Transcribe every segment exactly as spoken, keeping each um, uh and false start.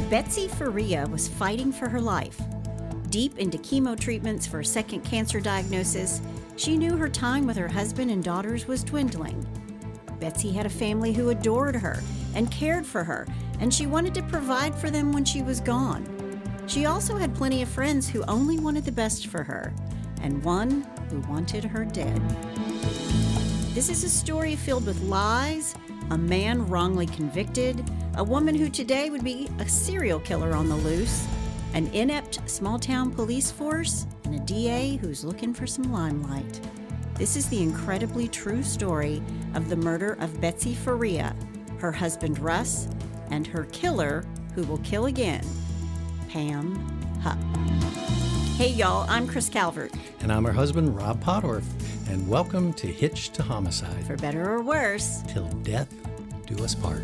Betsy Faria was fighting for her life. Deep into chemo treatments for a second cancer diagnosis, she knew her time with her husband and daughters was dwindling. Betsy had a family who adored her and cared for her, and she wanted to provide for them when she was gone. She also had plenty of friends who only wanted the best for her, and one who wanted her dead. This is a story filled with lies, a man wrongly convicted, a woman who today would be a serial killer on the loose, an inept small-town police force, and a D A who's looking for some limelight. This is the incredibly true story of the murder of Betsy Faria, her husband Russ, and her killer who will kill again, Pam Hupp. Hey y'all, I'm Chris Calvert. And I'm her husband, Rob Pottorff, and welcome to Hitched to Homicide. For better or worse. Till death do us part.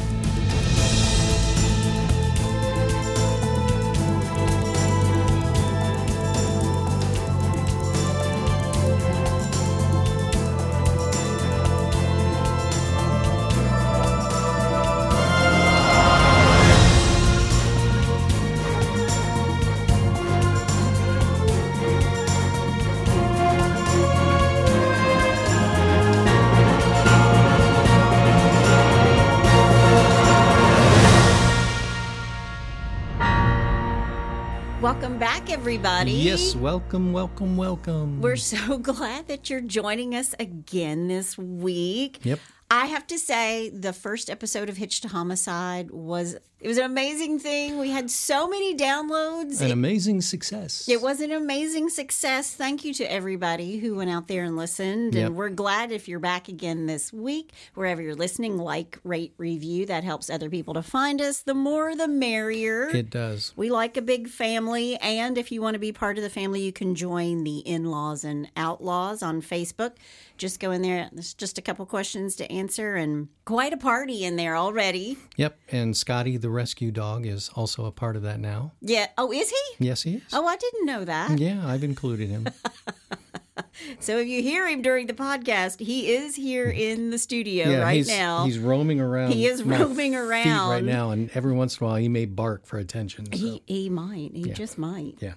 Welcome back, everybody. Yes, welcome, welcome, welcome. We're so glad that you're joining us again this week. Yep. I have to say, the first episode of Hitched to Homicide was, it was an amazing thing. We had so many downloads. An it, amazing success. It was an amazing success. Thank you to everybody who went out there and listened. Yep. And we're glad if you're back again this week, wherever you're listening, like, rate, review. That helps other people to find us. The more, the merrier. It does. We like a big family. And if you want to be part of the family, you can join the In-Laws and Outlaws on Facebook. Just go in there. There's just a couple questions to answer and quite a party in there already. Yep. And Scotty, the rescue dog, is also a part of that now. Yeah. Oh, is he? Yes, he is. Oh, I didn't know that. Yeah, I've included him. So if you hear him during the podcast, he is here in the studio yeah, right he's, now. He's roaming around. He is my roaming feet around right now, and every once in a while he may bark for attention. So. He he might. He Yeah. just might. Yeah.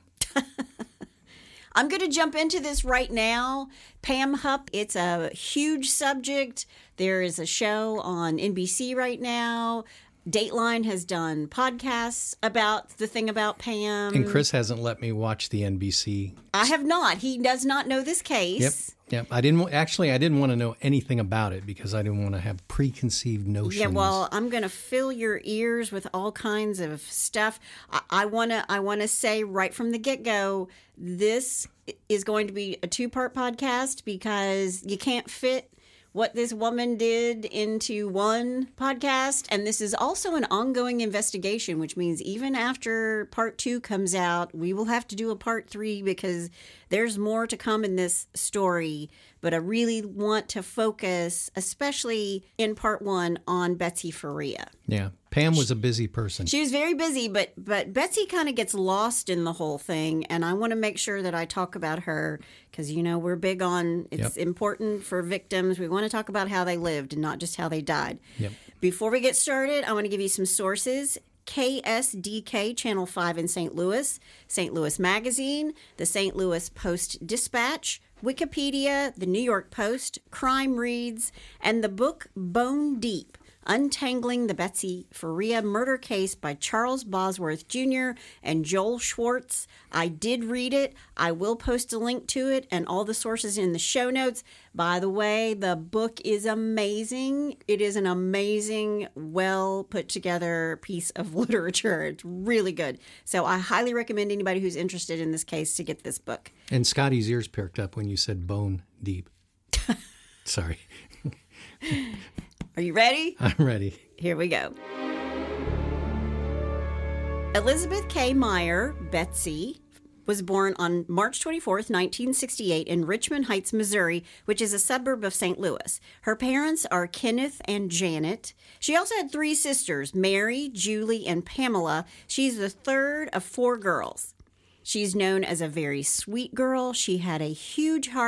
I'm going to jump into this right now. Pam Hupp, it's a huge subject. There is a show on N B C right now. Dateline has done podcasts about the thing about Pam. And Chris hasn't let me watch the N B C. I have not. He does not know this case. Yep. Yep. I didn't actually. I didn't want to know anything about it because I didn't want to have preconceived notions. Yeah. Well, I'm going to fill your ears with all kinds of stuff. I want to. I want to say right from the get-go, this is going to be a two-part podcast because you can't fit what this woman did into one podcast. And this is also an ongoing investigation, which means even after part two comes out, we will have to do a part three because there's more to come in this story. But I really want to focus, especially in part one, on Betsy Faria. Yeah. Pam was a busy person. She was very busy, but but Betsy kind of gets lost in the whole thing, and I want to make sure that I talk about her because, you know, we're big on it's Yep. important for victims. We want to talk about how they lived and not just how they died. Yep. Before we get started, I want to give you some sources. K S D K, Channel five in Saint Louis, Saint Louis Magazine, the Saint Louis Post-Dispatch, Wikipedia, the New York Post, Crime Reads, and the book Bone Deep, Untangling the Betsy Faria Murder Case by Charles Bosworth Junior and Joel Schwartz. I did read it. I will post a link to it and all the sources in the show notes. By the way, the book is amazing. It is an amazing, well put together piece of literature. It's really good. So I highly recommend anybody who's interested in this case to get this book. And Scotty's ears perked up when you said bone deep. Sorry. Are you ready? I'm ready. Here we go. Elizabeth K. Meyer, Betsy, was born on March twenty-fourth, nineteen sixty-eight in Richmond Heights, Missouri, which is a suburb of Saint Louis. Her parents are Kenneth and Janet. She also had three sisters, Mary, Julie, and Pamela. She's the third of four girls. She's known as a very sweet girl. She had a huge heart,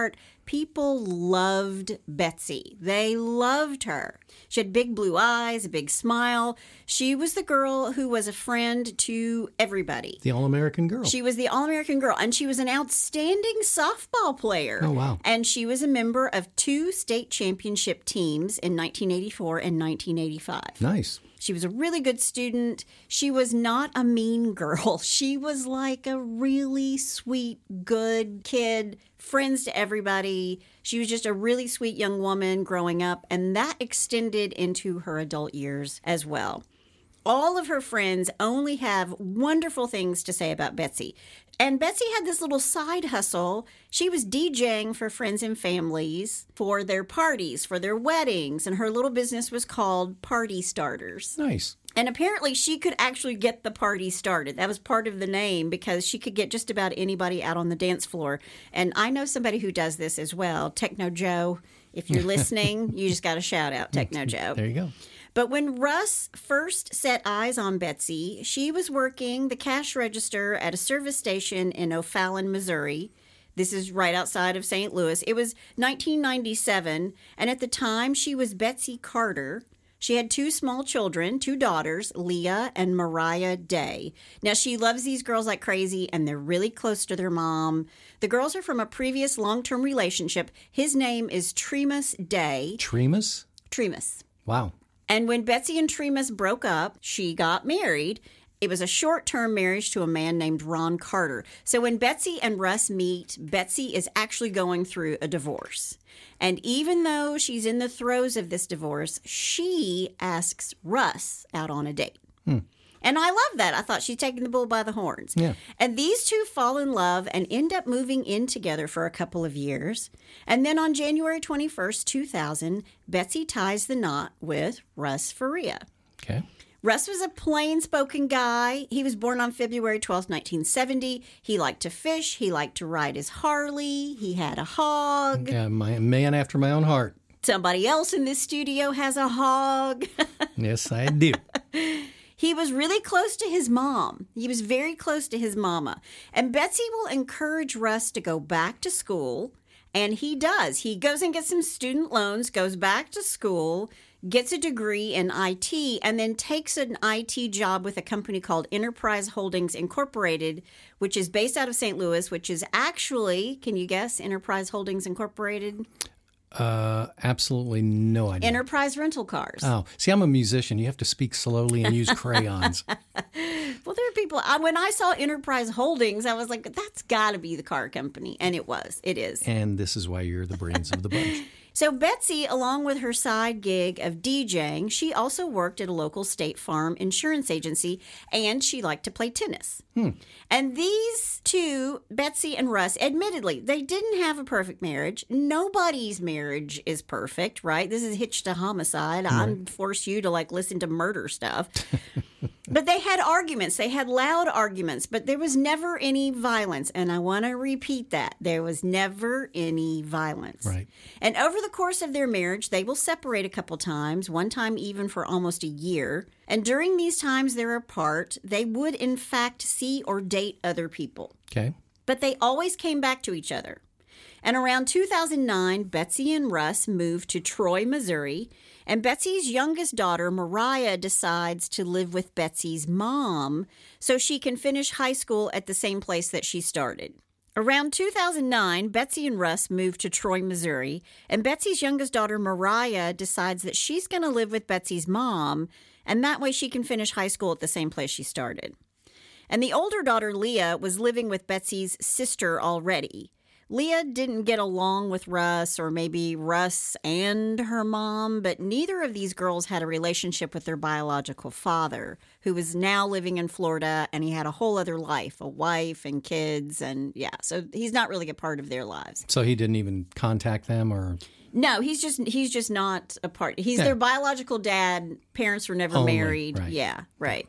people loved Betsy. They loved her. She had big blue eyes, a big smile. She was the girl who was a friend to everybody. The All-American girl. She was the All-American girl, and she was an outstanding softball player. Oh, wow. And she was a member of two state championship teams in nineteen eighty-four and nineteen eighty-five. Nice. She was a really good student. She was not a mean girl. She was like a really sweet, good kid, friends to everybody. She was just a really sweet young woman growing up, and that extended into her adult years as well. All of her friends only have wonderful things to say about Betsy. And Betsy had this little side hustle. She was DJing for friends and families for their parties, for their weddings, and her little business was called Party Starters. Nice. And apparently she could actually get the party started. That was part of the name because she could get just about anybody out on the dance floor. And I know somebody who does this as well, Techno Joe. If you're listening, you just got to shout out Techno Joe. There you go. But when Russ first set eyes on Betsy, she was working the cash register at a service station in O'Fallon, Missouri. This is right outside of Saint Louis. It was nineteen ninety-seven, and at the time she was Betsy Carter. She had two small children, two daughters, Leah and Mariah Day. Now, she loves these girls like crazy, and they're really close to their mom. The girls are from a previous long-term relationship. His name is Tremus Day. Tremus? Tremus. Wow. And when Betsy and Tremus broke up, she got married. It was a short-term marriage to a man named Ron Carter. So when Betsy and Russ meet, Betsy is actually going through a divorce. And even though she's in the throes of this divorce, she asks Russ out on a date. Hmm. And I love that. I thought she's taking the bull by the horns. Yeah. And these two fall in love and end up moving in together for a couple of years. And then on January twenty-first, two thousand, Betsy ties the knot with Russ Faria. Okay. Russ was a plain-spoken guy. He was born on February twelfth, nineteen seventy. He liked to fish. He liked to ride his Harley. He had a hog. Yeah, my man after my own heart. Somebody else in this studio has a hog. Yes, I do. He was really close to his mom. He was very close to his mama. And Betsy will encourage Russ to go back to school, and he does. He goes and gets some student loans, goes back to school, gets a degree in I T, and then takes an I T job with a company called Enterprise Holdings Incorporated, which is based out of Saint Louis, which is actually, can you guess, Enterprise Holdings Incorporated? Uh, absolutely no idea. Enterprise Rental Cars. Oh, see, I'm a musician. You have to speak slowly and use crayons. Well, there are people, I, when I saw Enterprise Holdings, I was like, that's got to be the car company. And it was. It is. And this is why you're the brains of the bunch. So Betsy, along with her side gig of DJing, she also worked at a local State Farm insurance agency, and she liked to play tennis. Hmm. And these two, Betsy and Russ, admittedly, they didn't have a perfect marriage. Nobody's marriage is perfect, right? This is Hitched to Homicide. Right. I'd force you to, like, listen to murder stuff. But they had arguments. They had loud arguments, but there was never any violence. And I want to repeat that. There was never any violence. Right. And over the course of their marriage, they will separate a couple times, one time even for almost a year. And during these times they're apart, they would in fact see or date other people. Okay. But they always came back to each other. And around two thousand nine, Betsy and Russ moved to Troy, Missouri. And Betsy's youngest daughter, Mariah, decides to live with Betsy's mom so she can finish high school at the same place that she started. Around two thousand nine, Betsy and Russ moved to Troy, Missouri, and Betsy's youngest daughter, Mariah, decides that she's going to live with Betsy's mom, and that way she can finish high school at the same place she started. And the older daughter, Leah, was living with Betsy's sister already. Leah didn't get along with Russ, or maybe Russ and her mom, but neither of these girls had a relationship with their biological father, who was now living in Florida, and he had a whole other life, a wife and kids, and yeah, so he's not really a part of their lives. So he didn't even contact them, or... No, he's just he's just not a part. He's Yeah. their biological dad. Parents were never Only, married. right. Yeah, right.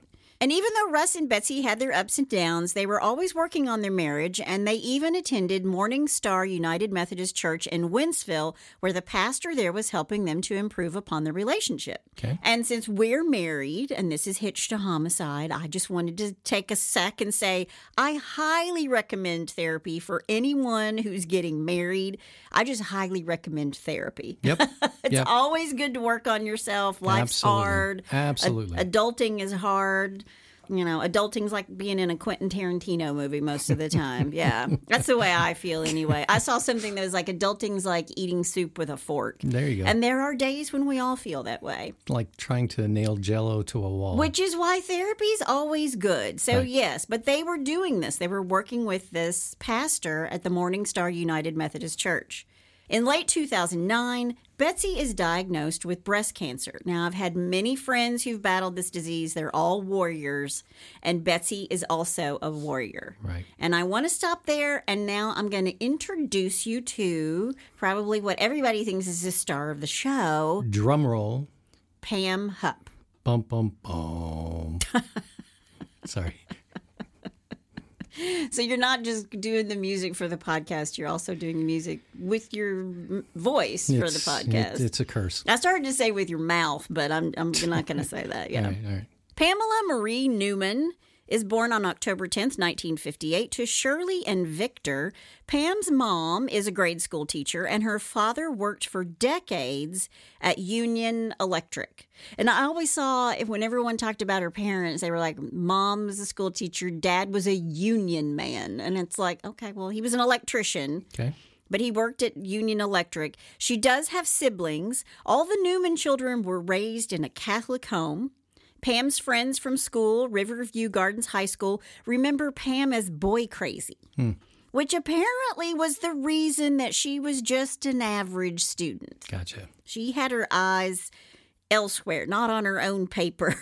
And even though Russ and Betsy had their ups and downs, they were always working on their marriage, and they even attended Morning Star United Methodist Church in Wentzville, where the pastor there was helping them to improve upon their relationship. Okay. And since we're married, and this is Hitched to Homicide, I just wanted to take a sec and say I highly recommend therapy for anyone who's getting married. I just highly recommend therapy. Yep. It's yep. always good to work on yourself. Life's Absolutely. hard. Absolutely. A- adulting is hard. You know, adulting's like being in a Quentin Tarantino movie most of the time. Yeah. That's the way I feel anyway. I saw something that was like adulting's like eating soup with a fork. There you go. And there are days when we all feel that way. Like trying to nail Jell-O to a wall. Which is why therapy's always good. So, Right. yes, but they were doing this. They were working with this pastor at the Morning Star United Methodist Church. In late two thousand nine, Betsy is diagnosed with breast cancer. Now, I've had many friends who've battled this disease. They're all warriors, and Betsy is also a warrior. Right. And I want to stop there, and now I'm going to introduce you to probably what everybody thinks is the star of the show, Drum roll. Pam Hupp. Bum, bum, bum. Sorry. So you're not just doing the music for the podcast, you're also doing the music with your m- voice for the It's- podcast. It, it's a curse. I started to say with your mouth, but I'm I'm not going to say that. Yeah. All right, all right. Pamela Marie Newman is born on October tenth, nineteen fifty-eight, to Shirley and Victor. Pam's mom is a grade school teacher, and her father worked for decades at Union Electric. And I always saw, if when everyone talked about her parents, they were like, Mom was a school teacher, Dad was a union man. And it's like, okay, well, he was an electrician. Okay. But he worked at Union Electric. She does have siblings. All the Newman children were raised in a Catholic home. Pam's friends from school, Riverview Gardens High School, remember Pam as boy crazy, hmm. which apparently was the reason that she was just an average student. Gotcha. She had her eyes elsewhere, not on her own paper.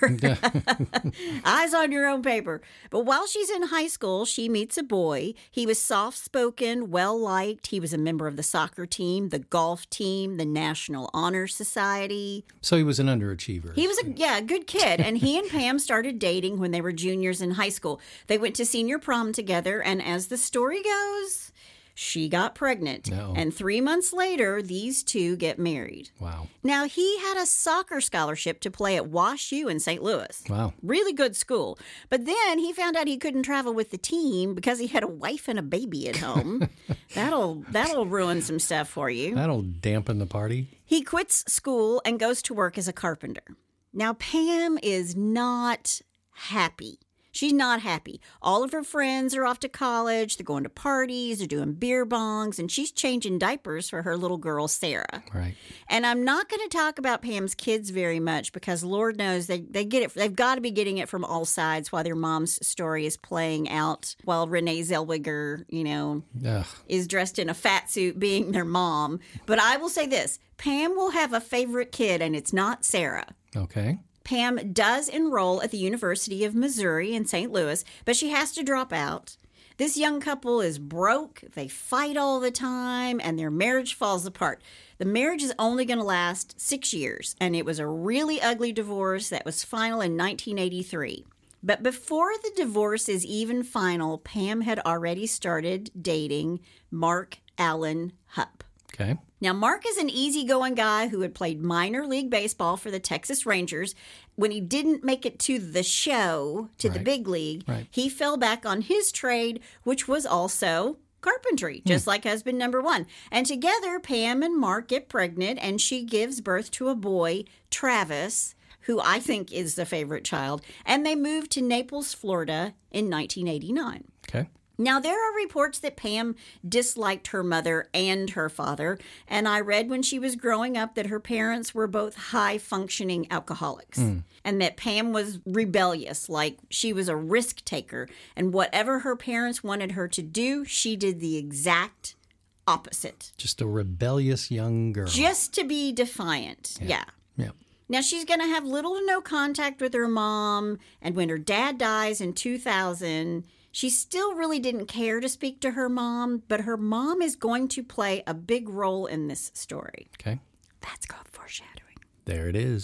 Eyes on your own paper. But while she's in high school, she meets a boy. He was soft-spoken, well-liked. He was a member of the soccer team, the golf team, the National Honor Society. So he was an underachiever. He was a yeah, a good kid. And he and Pam started dating when they were juniors in high school. They went to senior prom together, and as the story goes, she got pregnant. No. And three months later, these two get married. Wow. Now, he had a soccer scholarship to play at Wash U in Saint Louis. Wow. Really good school. But then he found out he couldn't travel with the team because he had a wife and a baby at home. that'll that'll ruin some stuff for you. That'll dampen the party. He quits school and goes to work as a carpenter. Now, Pam is not happy. She's not happy. All of her friends are off to college. They're going to parties. They're doing beer bongs. And she's changing diapers for her little girl, Sarah. Right. And I'm not going to talk about Pam's kids very much because Lord knows they, they get it. They've got to be getting it from all sides while their mom's story is playing out while Renee Zellweger, you know, Ugh. is dressed in a fat suit being their mom. But I will say this. Pam will have a favorite kid, and it's not Sarah. Okay. Pam does enroll at the University of Missouri in Saint Louis, but she has to drop out. This young couple is broke, they fight all the time, and their marriage falls apart. The marriage is only going to last six years, and it was a really ugly divorce that was final in nineteen eighty-three. But before the divorce is even final, Pam had already started dating Mark Allen Hupp. Okay. Now, Mark is an easygoing guy who had played minor league baseball for the Texas Rangers. When he didn't make it to the show, to the Right. big league, Right. he fell back on his trade, which was also carpentry, just like husband number one. And together, Pam and Mark get pregnant, and she gives birth to a boy, Travis, who I think is the favorite child. And they move to Naples, Florida in nineteen eighty-nine. Okay. Now, there are reports that Pam disliked her mother and her father, and I read when she was growing up that her parents were both high-functioning alcoholics, mm. and that Pam was rebellious, like she was a risk taker, and whatever her parents wanted her to do, she did the exact opposite. Just a rebellious young girl. Just to be defiant, yeah. Yeah. yeah. Now, she's going to have little to no contact with her mom, and when her dad dies in two thousand, she still really didn't care to speak to her mom, but her mom is going to play a big role in this story. Okay. That's called foreshadowing. There it is.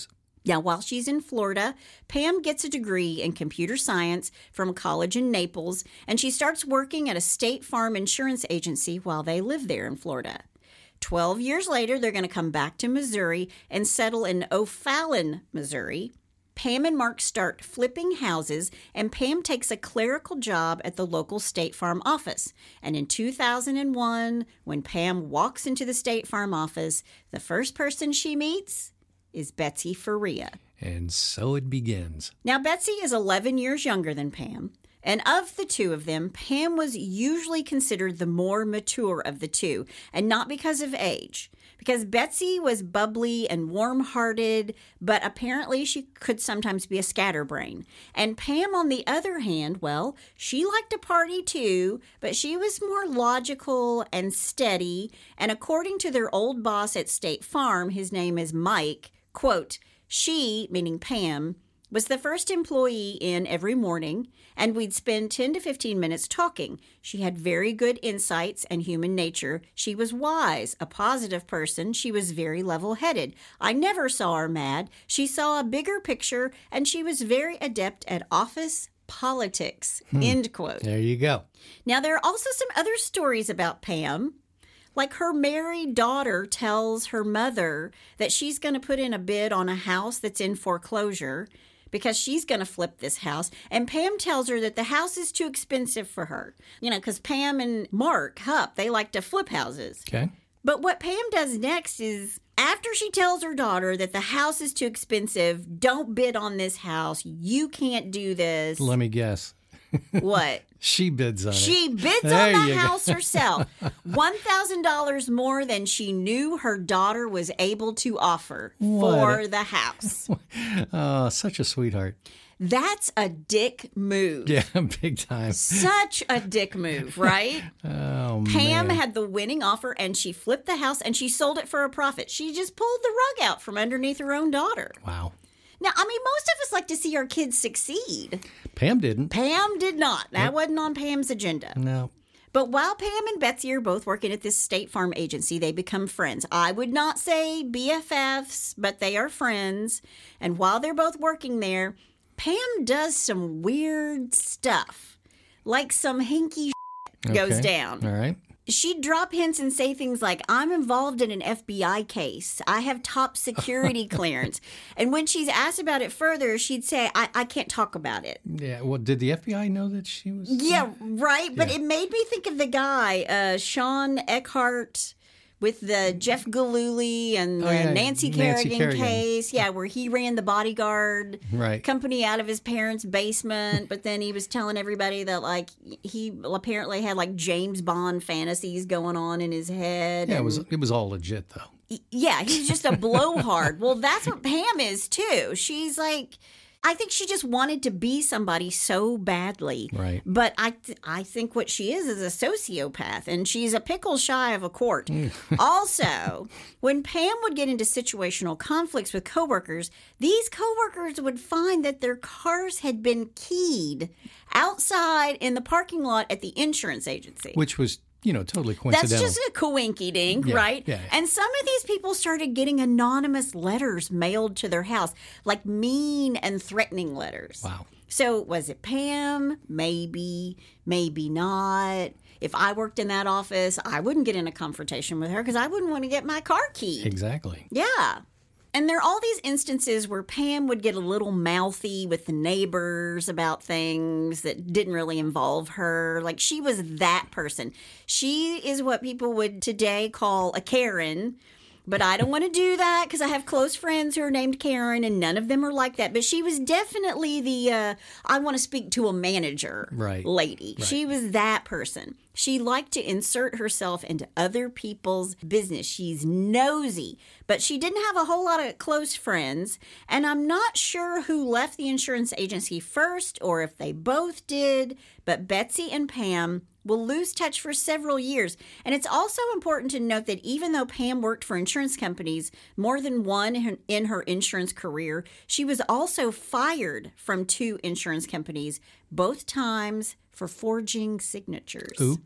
Now, while she's in Florida, Pam gets a degree in computer science from a college in Naples, and she starts working at a State Farm insurance agency while they live there in Florida. Twelve years later, they're going to come back to Missouri and settle in O'Fallon, Missouri. Pam and Mark start flipping houses, and Pam takes a clerical job at the local State Farm office. And in two thousand one, when Pam walks into the State Farm office, the first person she meets is Betsy Faria. And so it begins. Now, Betsy is eleven years younger than Pam. And of the two of them, Pam was usually considered the more mature of the two, and not because of age. Because Betsy was bubbly and warm-hearted, but apparently she could sometimes be a scatterbrain. And Pam, on the other hand, well, she liked to party too, but she was more logical and steady. And according to their old boss at State Farm, his name is Mike, quote, she, meaning Pam, was the first employee in every morning, and we'd spend ten to fifteen minutes talking. She had very good insights and human nature. She was wise, a positive person. She was very level-headed. I never saw her mad. She saw a bigger picture, and she was very adept at office politics, hmm. End quote. There you go. Now, there are also some other stories about Pam. Like her married daughter tells her mother that she's going to put in a bid on a house that's in foreclosure because she's going to flip this house. And Pam tells her that the house is too expensive for her. You know, because Pam and Mark Hupp, they like to flip houses. Okay. But what Pam does next is, after she tells her daughter that the house is too expensive, don't bid on this house, you can't do this. Let me guess. What? She bids on she it. She bids there on the house herself. one thousand dollars more than she knew her daughter was able to offer what? for the house. Oh, such a sweetheart. That's a dick move. Yeah, big time. Such a dick move, right? Oh, Pam man. had the winning offer, and she flipped the house, and she sold it for a profit. She just pulled the rug out from underneath her own daughter. Wow. Now, I mean, most of us like to see our kids succeed. Pam didn't. Pam did not. That nope. wasn't on Pam's agenda. No. But while Pam and Betsy are both working at this State Farm agency, they become friends. I would not say B F Fs, but they are friends. And while they're both working there, Pam does some weird stuff. Like some hinky shit goes okay. down. All right. She'd drop hints and say things like, I'm involved in an F B I case. I have top security clearance. And when she's asked about it further, she'd say, I, I can't talk about it. Yeah, well, did the F B I know that she was? Yeah, right. But yeah. it made me think of the guy, uh, Sean Eckhart, with the Jeff Gillooly and the oh, yeah. Nancy Kerrigan, Nancy Kerrigan case. Yeah, where he ran the bodyguard right. company out of his parents' basement. But then he was telling everybody that, like, he apparently had, like, James Bond fantasies going on in his head. Yeah, and, it was it was all legit, though. Yeah, he's just a blowhard. Well, that's what Pam is, too. She's like... I think she just wanted to be somebody so badly. Right. But I th- I think what she is is a sociopath, and she's a pickle shy of a quart. Also, when Pam would get into situational conflicts with coworkers, these coworkers would find that their cars had been keyed outside in the parking lot at the insurance agency. Which was, you know, totally coincidental. That's just a coinky-dink, yeah, right? Yeah. And some of these people started getting anonymous letters mailed to their house, like mean and threatening letters. Wow. So was it Pam? Maybe, maybe not. If I worked in that office, I wouldn't get in a confrontation with her because I wouldn't want to get my car keyed. Exactly. Yeah. And there are all these instances where Pam would get a little mouthy with the neighbors about things that didn't really involve her. Like, she was that person. She is what people would today call a Karen. But I don't want to do that because I have close friends who are named Karen, and none of them are like that. But she was definitely the, uh, I want to speak to a manager right. lady. Right. She was that person. She liked to insert herself into other people's business. She's nosy, but she didn't have a whole lot of close friends. And I'm not sure who left the insurance agency first or if they both did, but Betsy and Pam will lose touch for several years. And it's also important to note that even though Pam worked for insurance companies more than one in her insurance career, she was also fired from two insurance companies, both times for forging signatures. Oops.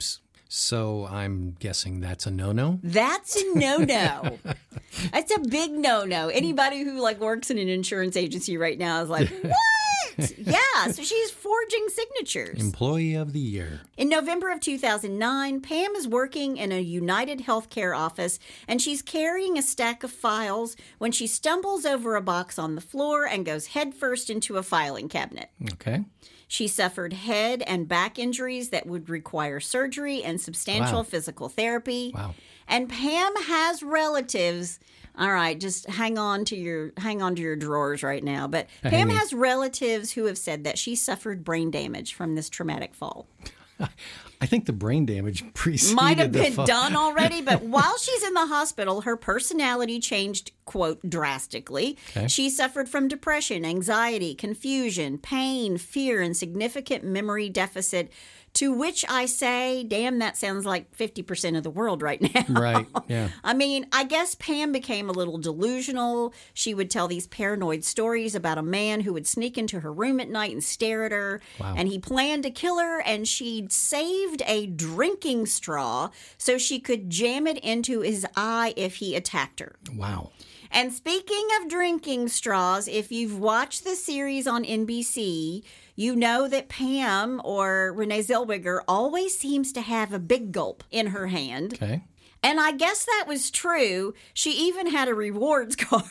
So I'm guessing that's a no-no? That's a no-no. That's a big no-no. Anybody who like works in an insurance agency right now is like, what? Yeah, so she's forging signatures. Employee of the year. In November of two thousand nine, Pam is working in a United Healthcare office, and she's carrying a stack of files when she stumbles over a box on the floor and goes headfirst into a filing cabinet. Okay. She suffered head and back injuries that would require surgery and substantial Wow. physical therapy. Wow. And Pam has relatives. All right, just hang on to your hang on to your drawers right now. But Pam Hanging. has relatives who have said that she suffered brain damage from this traumatic fall. I think the brain damage preceded Might have the been fall. done already, but while she's in the hospital, her personality changed, quote, drastically. Okay. She suffered from depression, anxiety, confusion, pain, fear, and significant memory deficit, to which I say, damn, that sounds like fifty percent of the world right now. Right, yeah. I mean, I guess Pam became a little delusional. She would tell these paranoid stories about a man who would sneak into her room at night and stare at her. Wow. And he planned to kill her, and she'd saved a drinking straw so she could jam it into his eye if he attacked her. Wow. And speaking of drinking straws, if you've watched the series on N B C, you know that Pam, or Renee Zellweger, always seems to have a big gulp in her hand. Okay. And I guess that was true. She even had a rewards card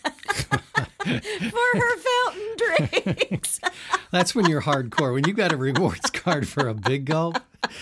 for her fountain drinks. That's when you're hardcore. When you got a rewards card for a big gulp.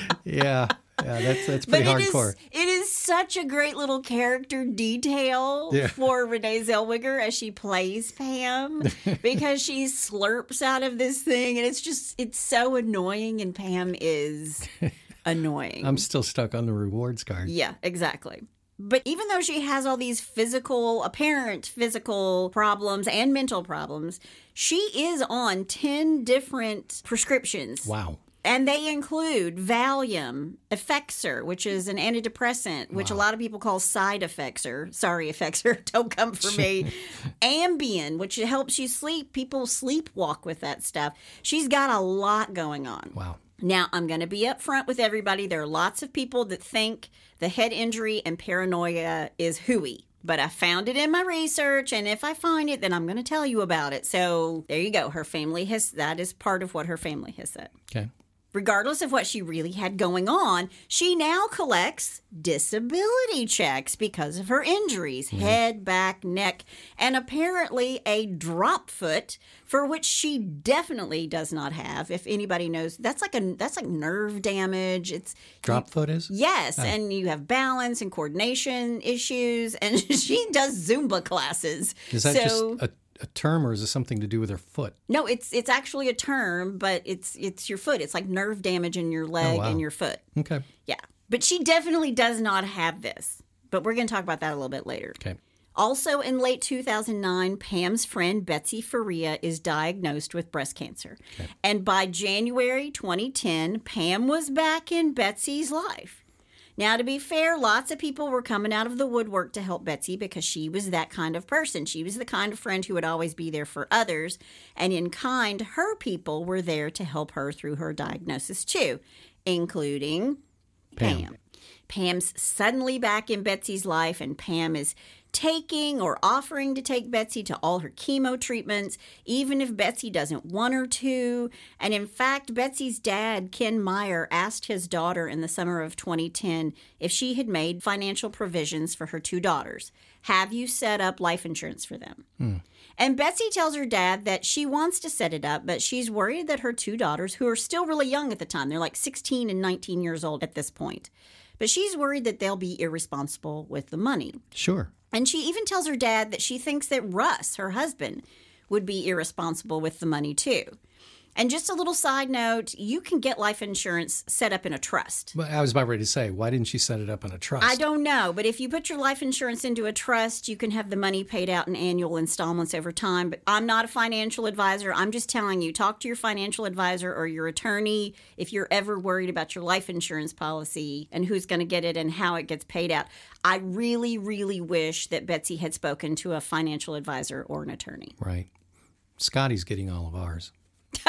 Yeah. Yeah, that's that's pretty but it hardcore. Is, it is such a great little character detail Yeah. for Renee Zellweger as she plays Pam, because she slurps out of this thing, and it's just, it's so annoying, and Pam is annoying. I'm still stuck on the rewards card. Yeah, exactly. But even though she has all these physical, apparent physical problems and mental problems, she is on ten different prescriptions. Wow. And they include Valium, Effexor, which is an antidepressant, which Wow. a lot of people call side Effexor. Sorry, Effexor, don't come for me. Ambien, which helps you sleep. People sleepwalk with that stuff. She's got a lot going on. Wow. Now, I'm going to be upfront with everybody. There are lots of people that think the head injury and paranoia is hooey. But I found it in my research, and if I find it, then I'm going to tell you about it. So there you go. Her family has, that is part of what her family has said. Okay. Regardless of what she really had going on, she now collects disability checks because of her injuries, Mm-hmm. head, back, neck, and apparently a drop foot, for which she definitely does not have. If anybody knows, that's like a that's like nerve damage. It's Drop foot is? Yes, Oh. and you have balance and coordination issues, and she does Zumba classes. Is that so, just a, a term, or is it something to do with her foot? No, it's it's actually a term, but it's it's your foot. It's like nerve damage in your leg Oh, wow. and your foot. Okay. Yeah. But she definitely does not have this. But we're going to talk about that a little bit later. Okay. Also, in late two thousand nine, Pam's friend Betsy Faria is diagnosed with breast cancer. Okay. And by January twenty ten, Pam was back in Betsy's life. Now, to be fair, lots of people were coming out of the woodwork to help Betsy because she was that kind of person. She was the kind of friend who would always be there for others. And in kind, her people were there to help her through her diagnosis too, including Pam. Pam. Pam's suddenly back in Betsy's life, and Pam is taking or offering to take Betsy to all her chemo treatments, even if Betsy doesn't want her to. And in fact, Betsy's dad, Ken Meyer, asked his daughter in the summer of twenty ten if she had made financial provisions for her two daughters. Have you set up life insurance for them? Hmm. And Betsy tells her dad that she wants to set it up, but she's worried that her two daughters, who are still really young at the time, they're like sixteen and nineteen years old at this point, but she's worried that they'll be irresponsible with the money. Sure. And she even tells her dad that she thinks that Russ, her husband, would be irresponsible with the money too. And just a little side note, you can get life insurance set up in a trust. But I was about ready to say, why didn't she set it up in a trust? I don't know, but if you put your life insurance into a trust, you can have the money paid out in annual installments over time. But I'm not a financial advisor. I'm just telling you, talk to your financial advisor or your attorney if you're ever worried about your life insurance policy and who's going to get it and how it gets paid out. I really, really wish that Betsy had spoken to a financial advisor or an attorney. Right. Scotty's getting all of ours.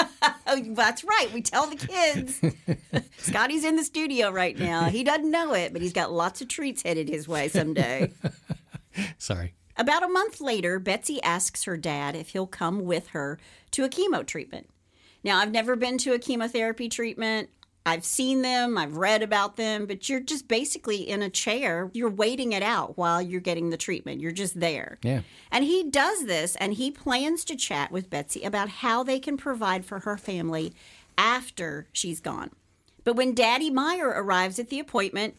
Oh, that's right. We tell the kids. Scotty's in the studio right now. He doesn't know it, but he's got lots of treats headed his way someday. Sorry. About a month later, Betsy asks her dad if he'll come with her to a chemo treatment. Now, I've never been to a chemotherapy treatment. I've seen them, I've read about them, but you're just basically in a chair. You're waiting it out while you're getting the treatment. You're just there. Yeah. And he does this, and he plans to chat with Betsy about how they can provide for her family after she's gone. But when Daddy Meyer arrives at the appointment,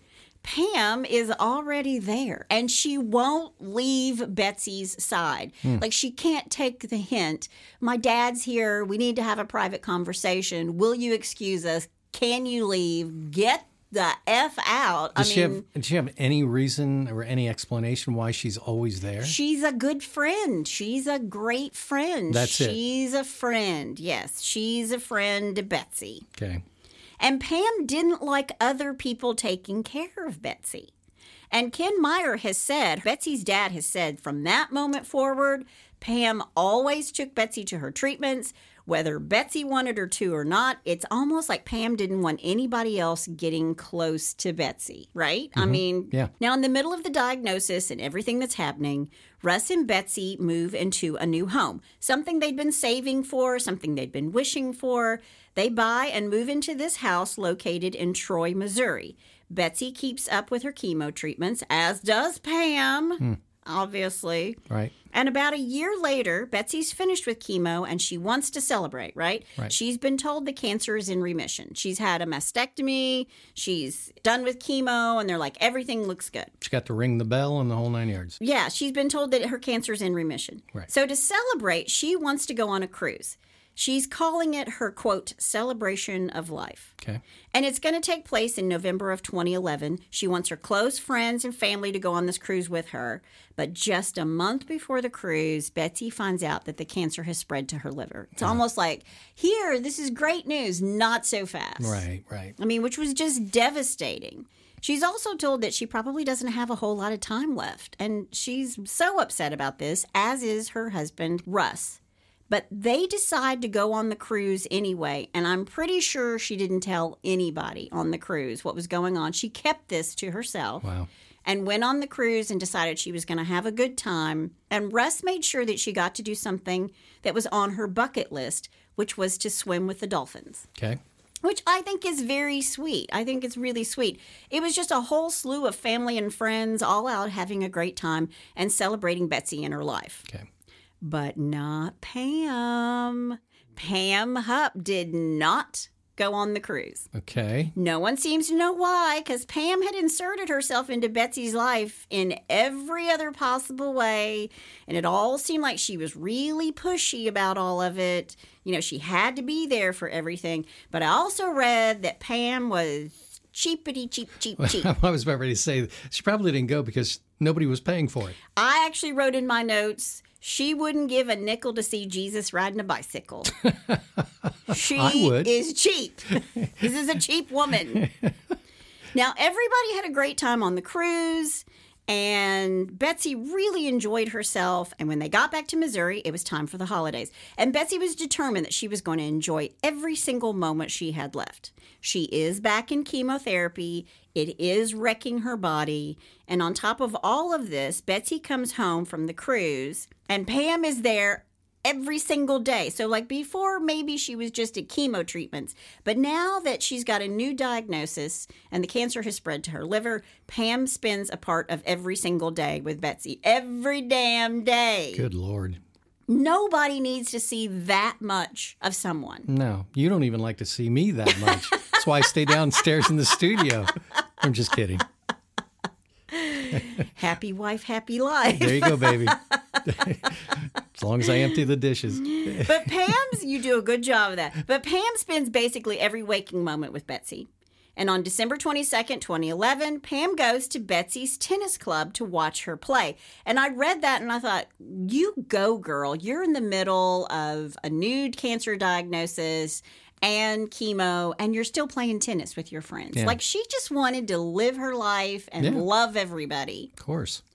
Pam is already there, and she won't leave Betsy's side. Hmm. Like, she can't take the hint. My dad's here. We need to have a private conversation. Will you excuse us? Can you leave? Get the F out. Does, I she mean, have, does she have any reason or any explanation why she's always there? She's a good friend. She's a great friend. That's she's it. She's a friend. Yes, she's a friend to Betsy. Okay. And Pam didn't like other people taking care of Betsy. And Ken Meyer has said, Betsy's dad has said, from that moment forward, Pam always took Betsy to her treatments, whether Betsy wanted her to or not. It's almost like Pam didn't want anybody else getting close to Betsy, right? Mm-hmm. I mean, yeah. Now in the middle of the diagnosis and everything that's happening, Russ and Betsy move into a new home, something they'd been saving for, something they'd been wishing for. They buy and move into this house located in Troy, Missouri. Betsy keeps up with her chemo treatments, as does Pam, hmm. obviously. Right. And about a year later, Betsy's finished with chemo and she wants to celebrate, right? Right. She's been told the cancer is in remission. She's had a mastectomy. She's done with chemo, and they're like, everything looks good. She got to ring the bell and the whole nine yards. Yeah, she's been told that her cancer is in remission. Right. So to celebrate, she wants to go on a cruise. She's calling it her, quote, celebration of life. Okay. And it's going to take place in November of twenty eleven. She wants her close friends and family to go on this cruise with her. But just a month before the cruise, Betsy finds out that the cancer has spread to her liver. It's uh-huh. almost like, here, this is great news, not so fast. Right, right. I mean, which was just devastating. She's also told that she probably doesn't have a whole lot of time left. And she's so upset about this, as is her husband, Russ. But they decide to go on the cruise anyway, and I'm pretty sure she didn't tell anybody on the cruise what was going on. She kept this to herself. Wow. And went on the cruise and decided she was going to have a good time. And Russ made sure that she got to do something that was on her bucket list, which was to swim with the dolphins. Okay. Which I think is very sweet. I think it's really sweet. It was just a whole slew of family and friends all out having a great time and celebrating Betsy in her life. Okay. But not Pam. Pam Hupp did not go on the cruise. Okay. No one seems to know why, because Pam had inserted herself into Betsy's life in every other possible way, and it all seemed like she was really pushy about all of it. You know, she had to be there for everything. But I also read that Pam was cheapity cheap, cheap, cheap. I was about ready to say she probably didn't go because nobody was paying for it. I actually wrote in my notes, she wouldn't give a nickel to see Jesus riding a bicycle. She I would. is cheap. This is a cheap woman. Now, everybody had a great time on the cruise, and Betsy really enjoyed herself. And when they got back to Missouri, it was time for the holidays. And Betsy was determined that she was going to enjoy every single moment she had left. She is back in chemotherapy. It is wrecking her body. And on top of all of this, Betsy comes home from the cruise, and Pam is there every single day. So like before, maybe she was just at chemo treatments. But now that she's got a new diagnosis and the cancer has spread to her liver, Pam spends a part of every single day with Betsy. Every damn day. Good Lord. Nobody needs to see that much of someone. No, you don't even like to see me that much. That's why I stay downstairs in the studio. I'm just kidding. Happy wife, happy life. There you go, baby. As long as I empty the dishes. But Pam's, you do a good job of that. But Pam spends basically every waking moment with Betsy. And on December twenty-second, twenty eleven, Pam goes to Betsy's tennis club to watch her play. And I read that and I thought, you go, girl. You're in the middle of a new cancer diagnosis and chemo, and you're still playing tennis with your friends. Yeah. Like, she just wanted to live her life and Yeah. love everybody. Of course.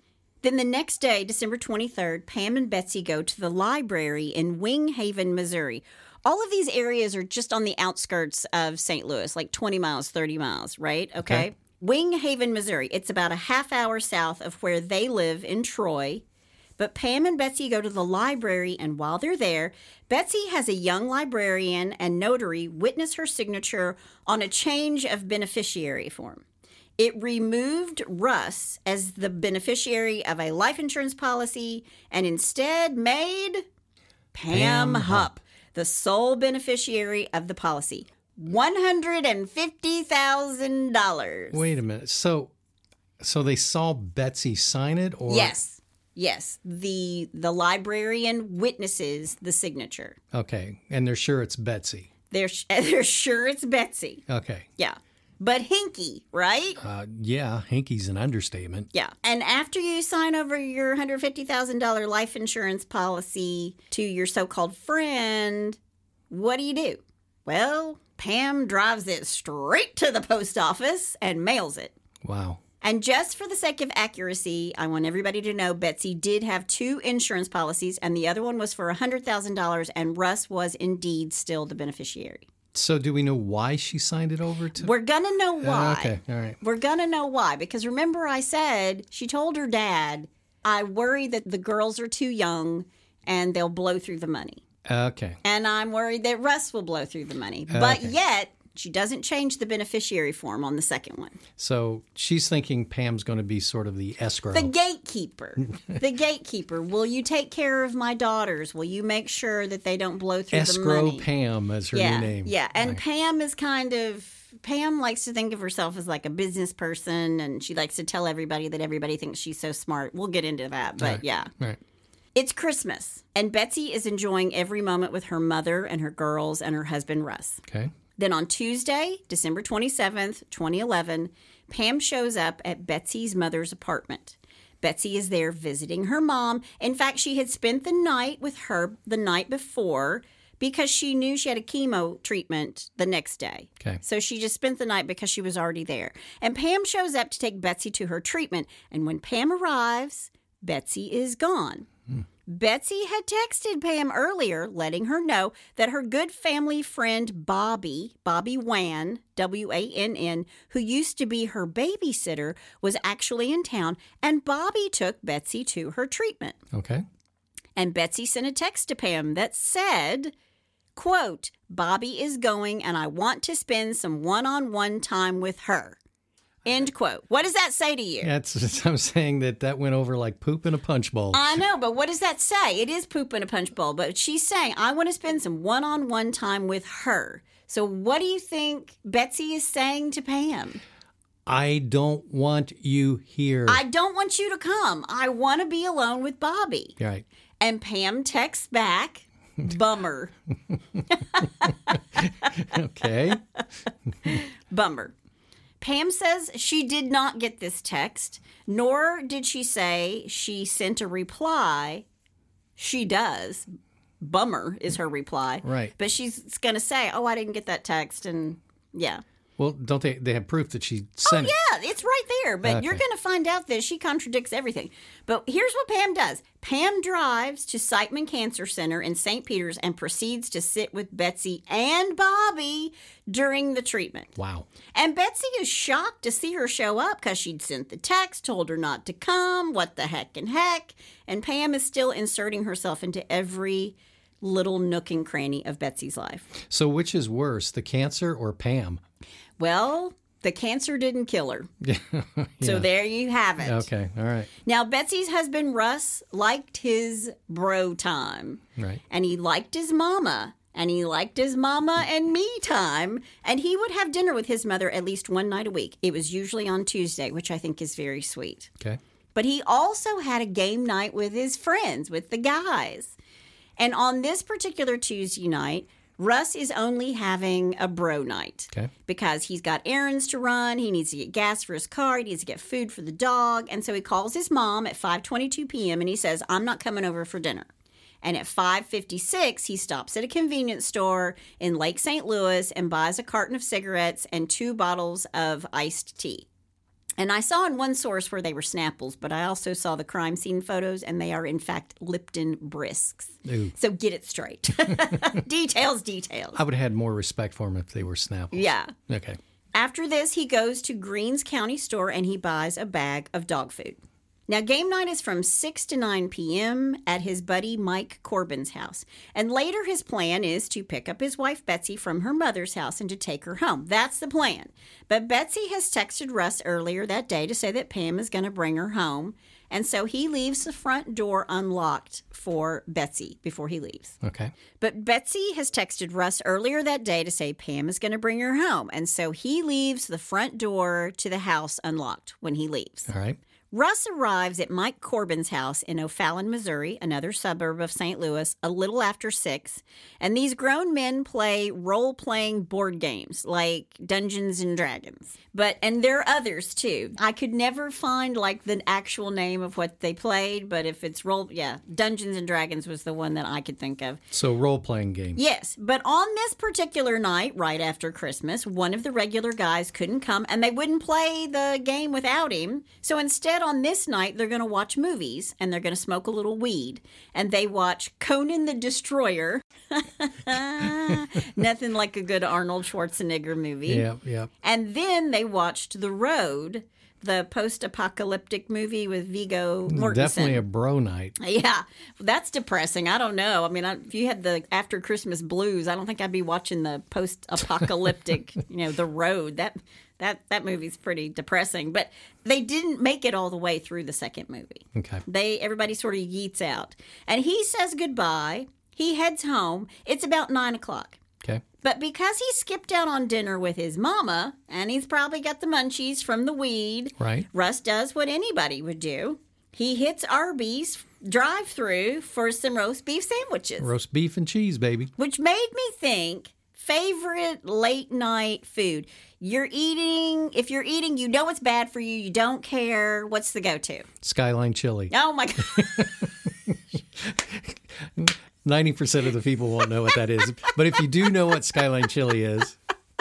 Then the next day, December twenty-third, Pam and Betsy go to the library in Wing Haven, Missouri. All of these areas are just on the outskirts of Saint Louis, like twenty miles, thirty miles, right? Okay. okay. Wing Haven, Missouri. It's about a half hour south of where they live in Troy. But Pam and Betsy go to the library, and while they're there, Betsy has a young librarian and notary witness her signature on a change of beneficiary form. It removed Russ as the beneficiary of a life insurance policy and instead made Pam, Pam Hupp the sole beneficiary of the policy. one hundred fifty thousand dollars. Wait a minute. So so they saw Betsy sign it? Or Yes. Yes. The the librarian witnesses the signature. Okay. And they're sure it's Betsy. They're, they're sure it's Betsy. Okay. Yeah. But hinky, right? Uh, yeah, hinky's an understatement. Yeah. And after you sign over your one hundred fifty thousand dollars life insurance policy to your so-called friend, what do you do? Well, Pam drives it straight to the post office and mails it. Wow. And just for the sake of accuracy, I want everybody to know Betsy did have two insurance policies, and the other one was for one hundred thousand dollars, and Russ was indeed still the beneficiary. So do we know why she signed it over to? We're going to know why. Uh, okay, all right. We're going to know why. Because remember I said she told her dad, I worry that the girls are too young and they'll blow through the money. Okay. And I'm worried that Russ will blow through the money. But okay. yet, she doesn't change the beneficiary form on the second one. So she's thinking Pam's going to be sort of the escrow. The gatekeeper. the gatekeeper. Will you take care of my daughters? Will you make sure that they don't blow through escrow the money? Escrow Pam is her yeah, new name. Yeah, and right. Pam is kind of... Pam likes to think of herself as like a business person, and she likes to tell everybody that everybody thinks she's so smart. We'll get into that, but right. yeah. Right. It's Christmas, and Betsy is enjoying every moment with her mother and her girls and her husband, Russ. Okay. Then on Tuesday, December twenty-seventh, twenty eleven, Pam shows up at Betsy's mother's apartment. Betsy is there visiting her mom. In fact, she had spent the night with her the night before because she knew she had a chemo treatment the next day. Okay. So she just spent the night because she was already there. And Pam shows up to take Betsy to her treatment. And when Pam arrives, Betsy is gone. Hmm. Betsy had texted Pam earlier, letting her know that her good family friend Bobby, Bobby Wann, W A N N, who used to be her babysitter, was actually in town, and Bobby took Betsy to her treatment. Okay. And Betsy sent a text to Pam that said, quote, Bobby is going and I want to spend some one-on-one time with her. End quote. What does that say to you? Yeah, it's, it's, I'm saying that that went over like poop in a punch bowl. I know, but what does that say? It is poop in a punch bowl, but she's saying, I want to spend some one-on-one time with her. So what do you think Betsy is saying to Pam? I don't want you here. I don't want you to come. I want to be alone with Bobby. Right. And Pam texts back, bummer. Okay. Bummer. Pam says she did not get this text, nor did she say she sent a reply. She does. Bummer is her reply. Right. But she's going to say, oh, I didn't get that text. And yeah. Well, don't they they have proof that she sent it? Oh, yeah, it's right there. But okay. You're going to find out that she contradicts everything. But here's what Pam does. Pam drives to Siteman Cancer Center in Saint Peters and proceeds to sit with Betsy and Bobby during the treatment. Wow. And Betsy is shocked to see her show up because she'd sent the text, told her not to come, what the heck and heck. And Pam is still inserting herself into every little nook and cranny of Betsy's life. So which is worse, the cancer or Pam? Well, the cancer didn't kill her. yeah. So there you have it. Okay, all right. Now, Betsy's husband, Russ, liked his bro time. Right. And he liked his mama. And he liked his mama and me time. And he would have dinner with his mother at least one night a week. It was usually on Tuesday, which I think is very sweet. Okay. But he also had a game night with his friends, with the guys. And on this particular Tuesday night, Russ is only having a bro night. Okay. Because he's got errands to run, he needs to get gas for his car, he needs to get food for the dog. And so he calls his mom at five twenty-two p.m. and he says, I'm not coming over for dinner. And at five fifty-six, he stops at a convenience store in Lake Saint Louis and buys a carton of cigarettes and two bottles of iced tea. And I saw in one source where they were Snapples, but I also saw the crime scene photos, and they are, in fact, Lipton Brisks. Ooh. So get it straight. Details, details. I would have had more respect for them if they were Snapples. Yeah. Okay. After this, he goes to Greens County store, and he buys a bag of dog food. Now, game night is from six to nine p.m. at his buddy Mike Corbin's house. And later his plan is to pick up his wife Betsy from her mother's house and to take her home. That's the plan. But Betsy has texted Russ earlier that day to say that Pam is going to bring her home. And so he leaves the front door unlocked for Betsy before he leaves. Okay. But Betsy has texted Russ earlier that day to say Pam is going to bring her home. And so he leaves the front door to the house unlocked when he leaves. All right. Russ arrives at Mike Corbin's house in O'Fallon, Missouri, another suburb of Saint Louis, a little after six. And these grown men play role-playing board games like Dungeons and Dragons. But, and there are others too. I could never find like the actual name of what they played, but if it's role, yeah, Dungeons and Dragons was the one that I could think of. So role-playing games. Yes, but on this particular night, right after Christmas, one of the regular guys couldn't come, and they wouldn't play the game without him. So instead, on this night, they're going to watch movies, and they're going to smoke a little weed. And they watch Conan the Destroyer. Nothing like a good Arnold Schwarzenegger movie. Yeah, yeah. And then they watched The Road, the post-apocalyptic movie with Viggo Mortensen. Definitely a bro night. Yeah, that's depressing. I don't know. I mean, I, if you had the after Christmas blues, I don't think I'd be watching the post-apocalyptic, you know, The Road. That that that movie's pretty depressing. But they didn't make it all the way through the second movie. Okay. They everybody sort of yeets out, and he says goodbye. He heads home. It's about nine o'clock. Okay. But because he skipped out on dinner with his mama, and he's probably got the munchies from the weed, right. Russ does what anybody would do. He hits Arby's drive-thru for some roast beef sandwiches. Roast beef and cheese, baby. Which made me think, favorite late-night food. You're eating, if you're eating, you know it's bad for you, you don't care. What's the go-to? Skyline chili. Oh, my God. ninety percent of the people won't know what that is. But if you do know what Skyline chili is.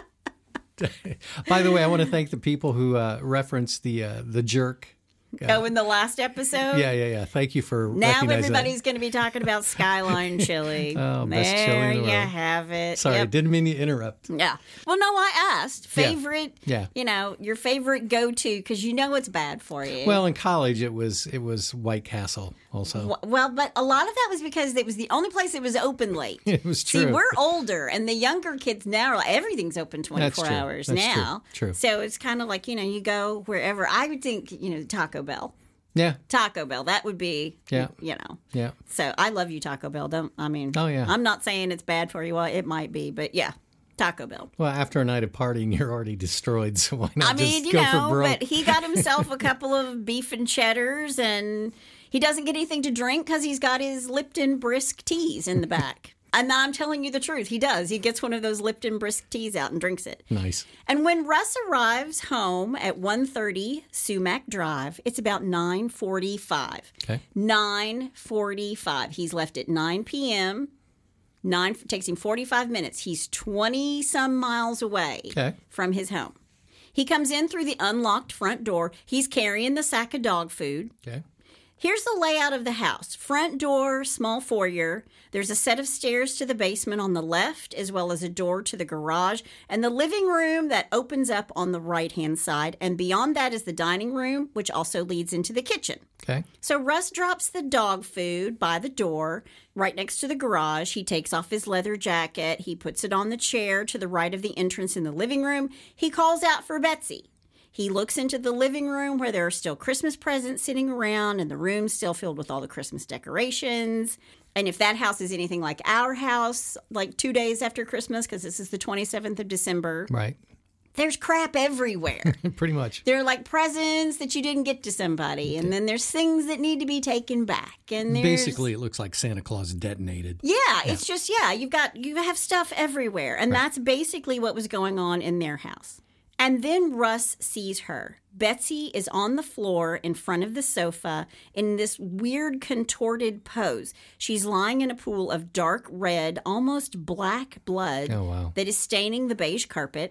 By the way, I want to thank the people who uh, referenced the uh, the jerk. Uh, oh, in the last episode? Yeah, yeah, yeah. Thank you for now recognizing everybody's that. going to be talking about Skyline chili. Oh, there best chili in the you world. have it. Sorry, Yep. didn't mean to interrupt. Yeah. Well, no, I asked. Favorite, Yeah. Yeah. you know, your favorite go-to, because you know it's bad for you. Well, in college, it was it was White Castle also. W- Well, but a lot of that was because it was the only place that was open late. It was See, true. we're older, and the younger kids now, are like, everything's open twenty-four true. hours That's now. true. True. So it's kind of like, you know, you go wherever. I would think, you know, Taco Bell. Yeah, Taco Bell, that would be, Yeah. you know. yeah. So I love you, Taco Bell. Don't I mean? Oh, yeah. I'm not saying it's bad for you. Well, it might be, but yeah, Taco Bell. Well, after a night of partying, you're already destroyed, so why not I mean, just you go know, for broke? but he got himself a couple of beef and cheddars, and he doesn't get anything to drink because he's got his Lipton Brisk teas in the back. And I'm telling you the truth. He does. He gets one of those Lipton Brisk teas out and drinks it. Nice. And when Russ arrives home at one thirty Sumac Drive, it's about nine forty-five. Okay. nine forty-five. He's left at nine p.m. Nine takes him forty-five minutes. He's twenty-some miles away Okay. from his home. He comes in through the unlocked front door. He's carrying the sack of dog food. Okay. Here's the layout of the house. Front door, small foyer. There's a set of stairs to the basement on the left, as well as a door to the garage, and the living room that opens up on the right-hand side. And beyond that is the dining room, which also leads into the kitchen. Okay. So Russ drops the dog food by the door, right next to the garage. He takes off his leather jacket. He puts it on the chair to the right of the entrance in the living room. He calls out for Betsy. He looks into the living room where there are still Christmas presents sitting around and the room's still filled with all the Christmas decorations. And if that house is anything like our house, like two days after Christmas, because this is the twenty-seventh of December, Right. there's crap everywhere. Pretty much. There are like presents that you didn't get to somebody, and then there's things that need to be taken back. And there's... Basically, it looks like Santa Claus detonated. Yeah, it's just, yeah, you've got, you have stuff everywhere. And that's basically what was going on in their house. And then Russ sees her. Betsy is on the floor in front of the sofa in this weird contorted pose. She's lying in a pool of dark red, almost black blood Oh, wow. that is staining the beige carpet.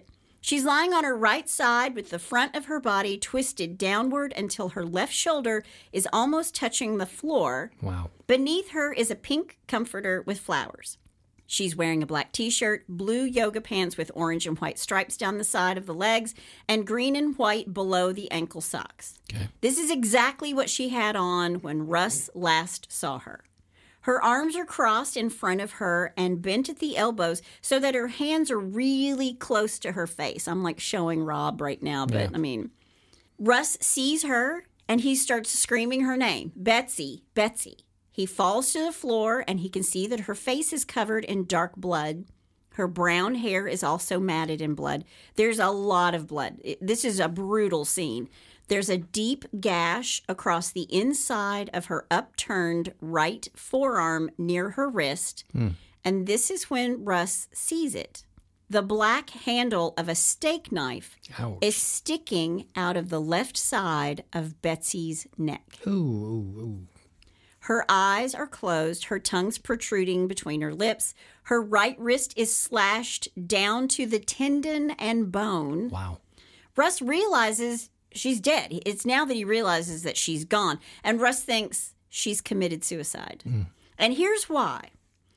She's lying on her right side with the front of her body twisted downward until her left shoulder is almost touching the floor. Wow. Beneath her is a pink comforter with flowers. She's wearing a black t-shirt, blue yoga pants with orange and white stripes down the side of the legs, and green and white below the ankle socks. Okay. This is exactly what she had on when Russ last saw her. Her arms are crossed in front of her and bent at the elbows so that her hands are really close to her face. I'm like showing Rob right now, but Yeah. I mean, Russ sees her and he starts screaming her name, Betsy, Betsy. He falls to the floor and he can see that her face is covered in dark blood. Her brown hair is also matted in blood. There's a lot of blood. It- This is a brutal scene. There's a deep gash across the inside of her upturned right forearm near her wrist, and this is when Russ sees it. The black handle of a steak knife Ouch. is sticking out of the left side of Betsy's neck. Ooh, ooh, ooh. Her eyes are closed, her tongue's protruding between her lips. Her right wrist is slashed down to the tendon and bone. Wow. Russ realizes she's dead. It's now that he realizes that she's gone. And Russ thinks she's committed suicide. Mm. And here's why.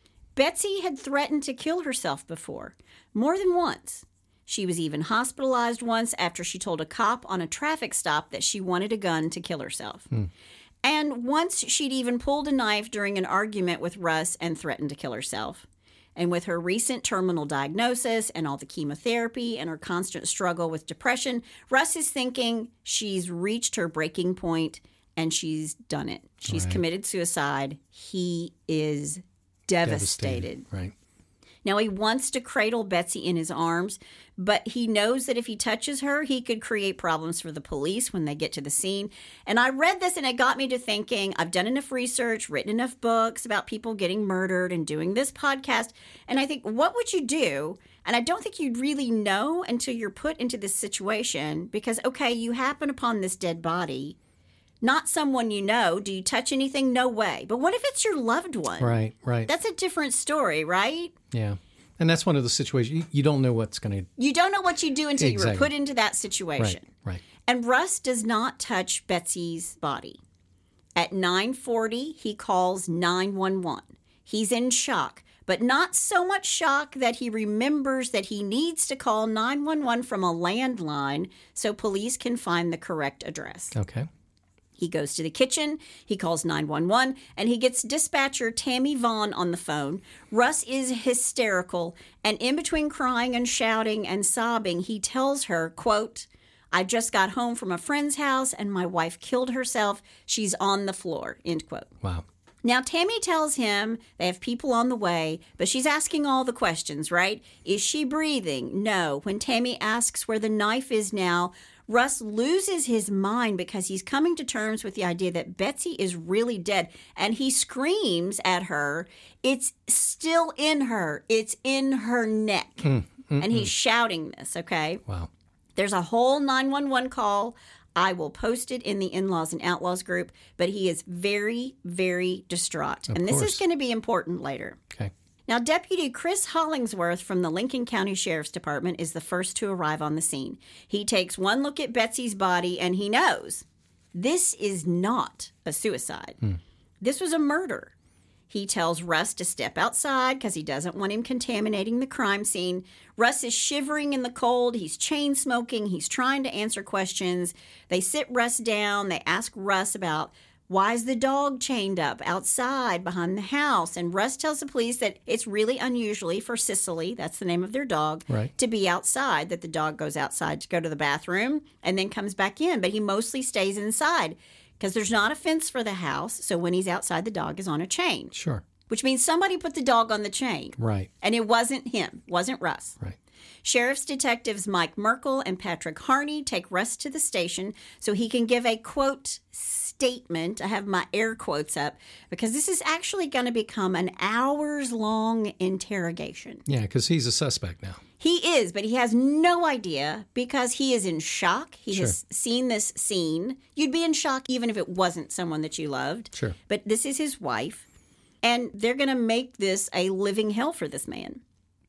Betsy had threatened to kill herself before, more than once. She was even hospitalized once after she told a cop on a traffic stop that she wanted a gun to kill herself. Mm. And once she'd even pulled a knife during an argument with Russ and threatened to kill herself. And with her recent terminal diagnosis and all the chemotherapy and her constant struggle with depression, Russ is thinking she's reached her breaking point and she's done it. She's Right. committed suicide. He is devastated. Right. Now, he wants to cradle Betsy in his arms, but he knows that if he touches her, he could create problems for the police when they get to the scene. And I read this and it got me to thinking, I've done enough research, written enough books about people getting murdered and doing this podcast. And I think, what would you do? And I don't think you'd really know until you're put into this situation because, okay, you happen upon this dead body. Not someone you know. Do you touch anything? No way. But what if it's your loved one? Right, right. That's a different story, right? Yeah. And that's one of the situations, you, you don't know what's going to... You don't know what you do until Exactly. you were put into that situation. Right, right. And Russ does not touch Betsy's body. At nine forty, he calls nine one one. He's in shock, but not so much shock that he remembers that he needs to call nine one one from a landline so police can find the correct address. Okay. He goes to the kitchen, he calls nine one one, and he gets dispatcher Tammy Vaughn on the phone. Russ is hysterical, and in between crying and shouting and sobbing, he tells her, quote, I just got home from a friend's house and my wife killed herself. She's on the floor, end quote. Wow. Now, Tammy tells him they have people on the way, but she's asking all the questions, right? Is she breathing? No. When Tammy asks where the knife is now, Russ loses his mind because he's coming to terms with the idea that Betsy is really dead. And he screams at her, it's still in her. It's in her neck. Mm, mm, and he's mm. shouting this, okay? Wow. There's a whole nine one one call. I will post it in the In-Laws and Outlaws group. But he is very, very distraught. Of and this course. is going to be important later. Okay. Now, Deputy Chris Hollingsworth from the Lincoln County Sheriff's Department is the first to arrive on the scene. He takes one look at Betsy's body and he knows this is not a suicide. Hmm. This was a murder. He tells Russ to step outside because he doesn't want him contaminating the crime scene. Russ is shivering in the cold. He's chain smoking. He's trying to answer questions. They sit Russ down. They ask Russ about why is the dog chained up outside behind the house? And Russ tells the police that it's really unusually for Cicely, that's the name of their dog, right. to be outside, that the dog goes outside to go to the bathroom and then comes back in. But he mostly stays inside because there's not a fence for the house. So when he's outside, the dog is on a chain. Sure. Which means somebody put the dog on the chain. Right. And it wasn't him, wasn't Russ. Right. Sheriff's detectives Mike Merkel and Patrick Harney take Russ to the station so he can give a, quote, statement. I have my air quotes up because this is actually going to become an hours-long interrogation. Yeah, because he's a suspect now. He is, but he has no idea because he is in shock. He Sure. has seen this scene. You'd be in shock even if it wasn't someone that you loved. Sure. But this is his wife, and they're going to make this a living hell for this man.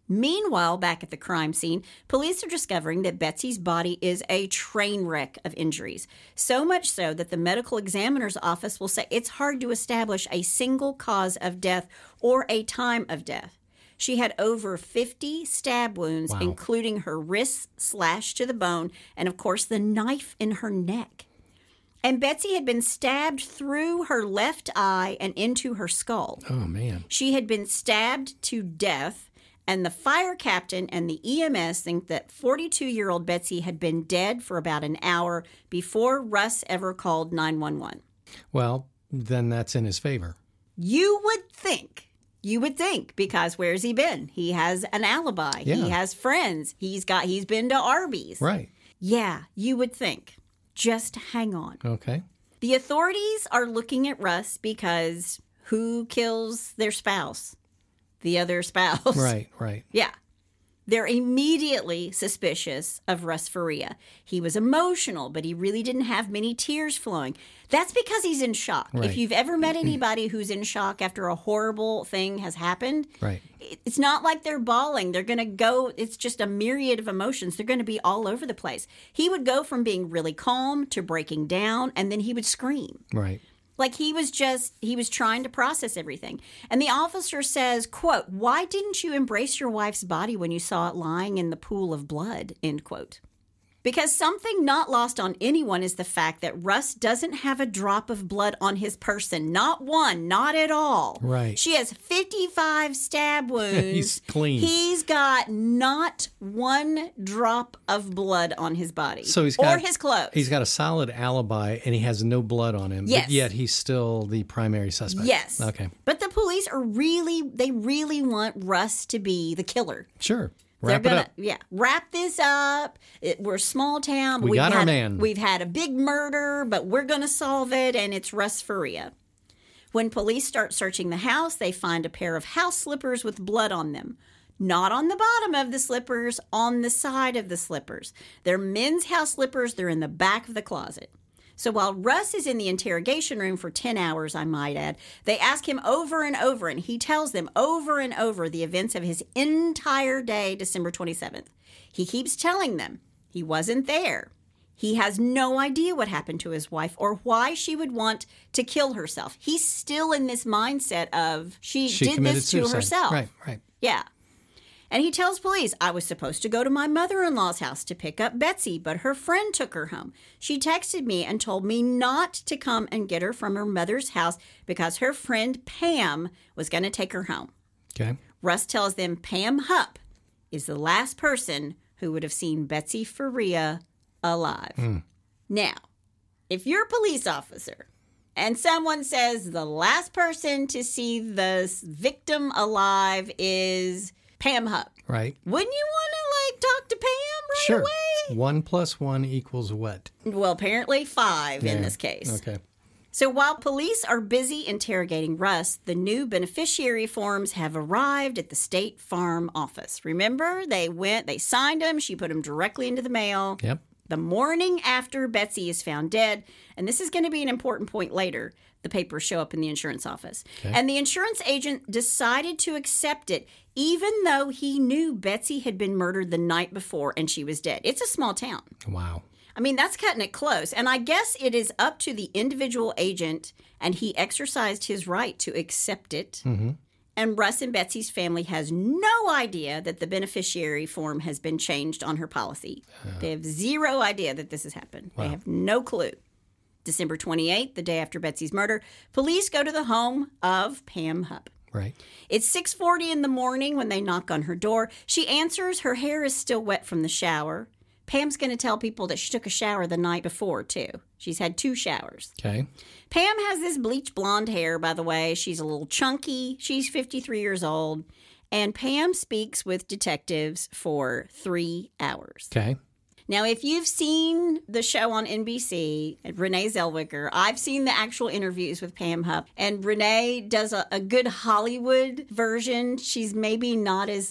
Meanwhile, back at the crime scene, police are discovering that Betsy's body is a train wreck of injuries. So much so that the medical examiner's office will say it's hard to establish a single cause of death or a time of death. She had over fifty stab wounds, Wow. including her wrists slashed to the bone and, of course, the knife in her neck. And Betsy had been stabbed through her left eye and into her skull. Oh, man. She had been stabbed to death. And the fire captain and the E M S think that forty-two-year-old Betsy had been dead for about an hour before Russ ever called nine one one. Well, then that's in his favor. You would think. You would think, because where's he been? He has an alibi. Yeah. He has friends. He's got. He's been to Arby's. Right. Yeah, you would think. Just hang on. Okay. The authorities are looking at Russ because who kills their spouse? The other spouse. Right, right. Yeah. They're immediately suspicious of Russ Faria. He was emotional, but he really didn't have many tears flowing. That's because he's in shock. Right. If you've ever met anybody who's in shock after a horrible thing has happened, Right. it's not like they're bawling. They're going to go, it's just a myriad of emotions. They're going to be all over the place. He would go from being really calm to breaking down, and then he would scream. Right. Like he was just, he was trying to process everything. And the officer says, quote, "Why didn't you embrace your wife's body when you saw it lying in the pool of blood?" End quote. Because something not lost on anyone is the fact that Russ doesn't have a drop of blood on his person. Not one, not at all. Right. She has fifty-five stab wounds. He's clean. He's got not one drop of blood on his body. So he's got, or his clothes. He's got a solid alibi, and he has no blood on him. Yes. But yet he's still the primary suspect. Yes. Okay. But the police are really, they really want Russ to be the killer. Sure. Wrap They're it gonna, up. Yeah, wrap this up. It, we're a small town. But We we've got our had, man. We've had a big murder, but we're going to solve it, and it's Russ Faria. When police start searching the house, they find a pair of house slippers with blood on them. Not on the bottom of the slippers, on the side of the slippers. They're men's house slippers. They're in the back of the closet. So while Russ is in the interrogation room for ten hours, I might add, they ask him over and over, and he tells them over and over the events of his entire day, December twenty-seventh. He keeps telling them he wasn't there. He has no idea what happened to his wife or why she would want to kill herself. He's still in this mindset of she, She did committed this to suicide. herself. Right, right. Yeah. And he tells police, "I was supposed to go to my mother-in-law's house to pick up Betsy, but her friend took her home. She texted me and told me not to come and get her from her mother's house because her friend Pam was going to take her home." Okay. Russ tells them Pam Hupp is the last person who would have seen Betsy Faria alive. Mm. Now, if you're a police officer and someone says the last person to see the victim alive is Pam Hupp, Right. wouldn't you want to, like, talk to Pam right Sure. away? One plus one equals what? Well, apparently five in Yeah. this case. Okay. So while police are busy interrogating Russ, the new beneficiary forms have arrived at the State Farm office. Remember, they went, they signed them, she put them directly into the mail. Yep. The morning after Betsy is found dead, and this is going to be an important point later, the papers show up in the insurance office. Okay. And the insurance agent decided to accept it, even though he knew Betsy had been murdered the night before and she was dead. It's a small town. Wow. I mean, that's cutting it close. And I guess it is up to the individual agent, and he exercised his right to accept it. Mm-hmm. And Russ and Betsy's family has no idea that the beneficiary form has been changed on her policy. Uh, they have zero idea that this has happened. Wow. They have no clue. December twenty-eighth, the day after Betsy's murder, police go to the home of Pam Hupp. Right. It's six forty in the morning when they knock on her door. She answers. Her hair is still wet from the shower. Pam's going to tell people that she took a shower the night before, too. She's had two showers. Okay. Pam has this bleach blonde hair, by the way. She's a little chunky. She's fifty-three years old. And Pam speaks with detectives for three hours. Okay. Now, if you've seen the show on N B C, Renee Zellweger, I've seen the actual interviews with Pam Hupp, and Renee does a, a good Hollywood version. She's maybe not as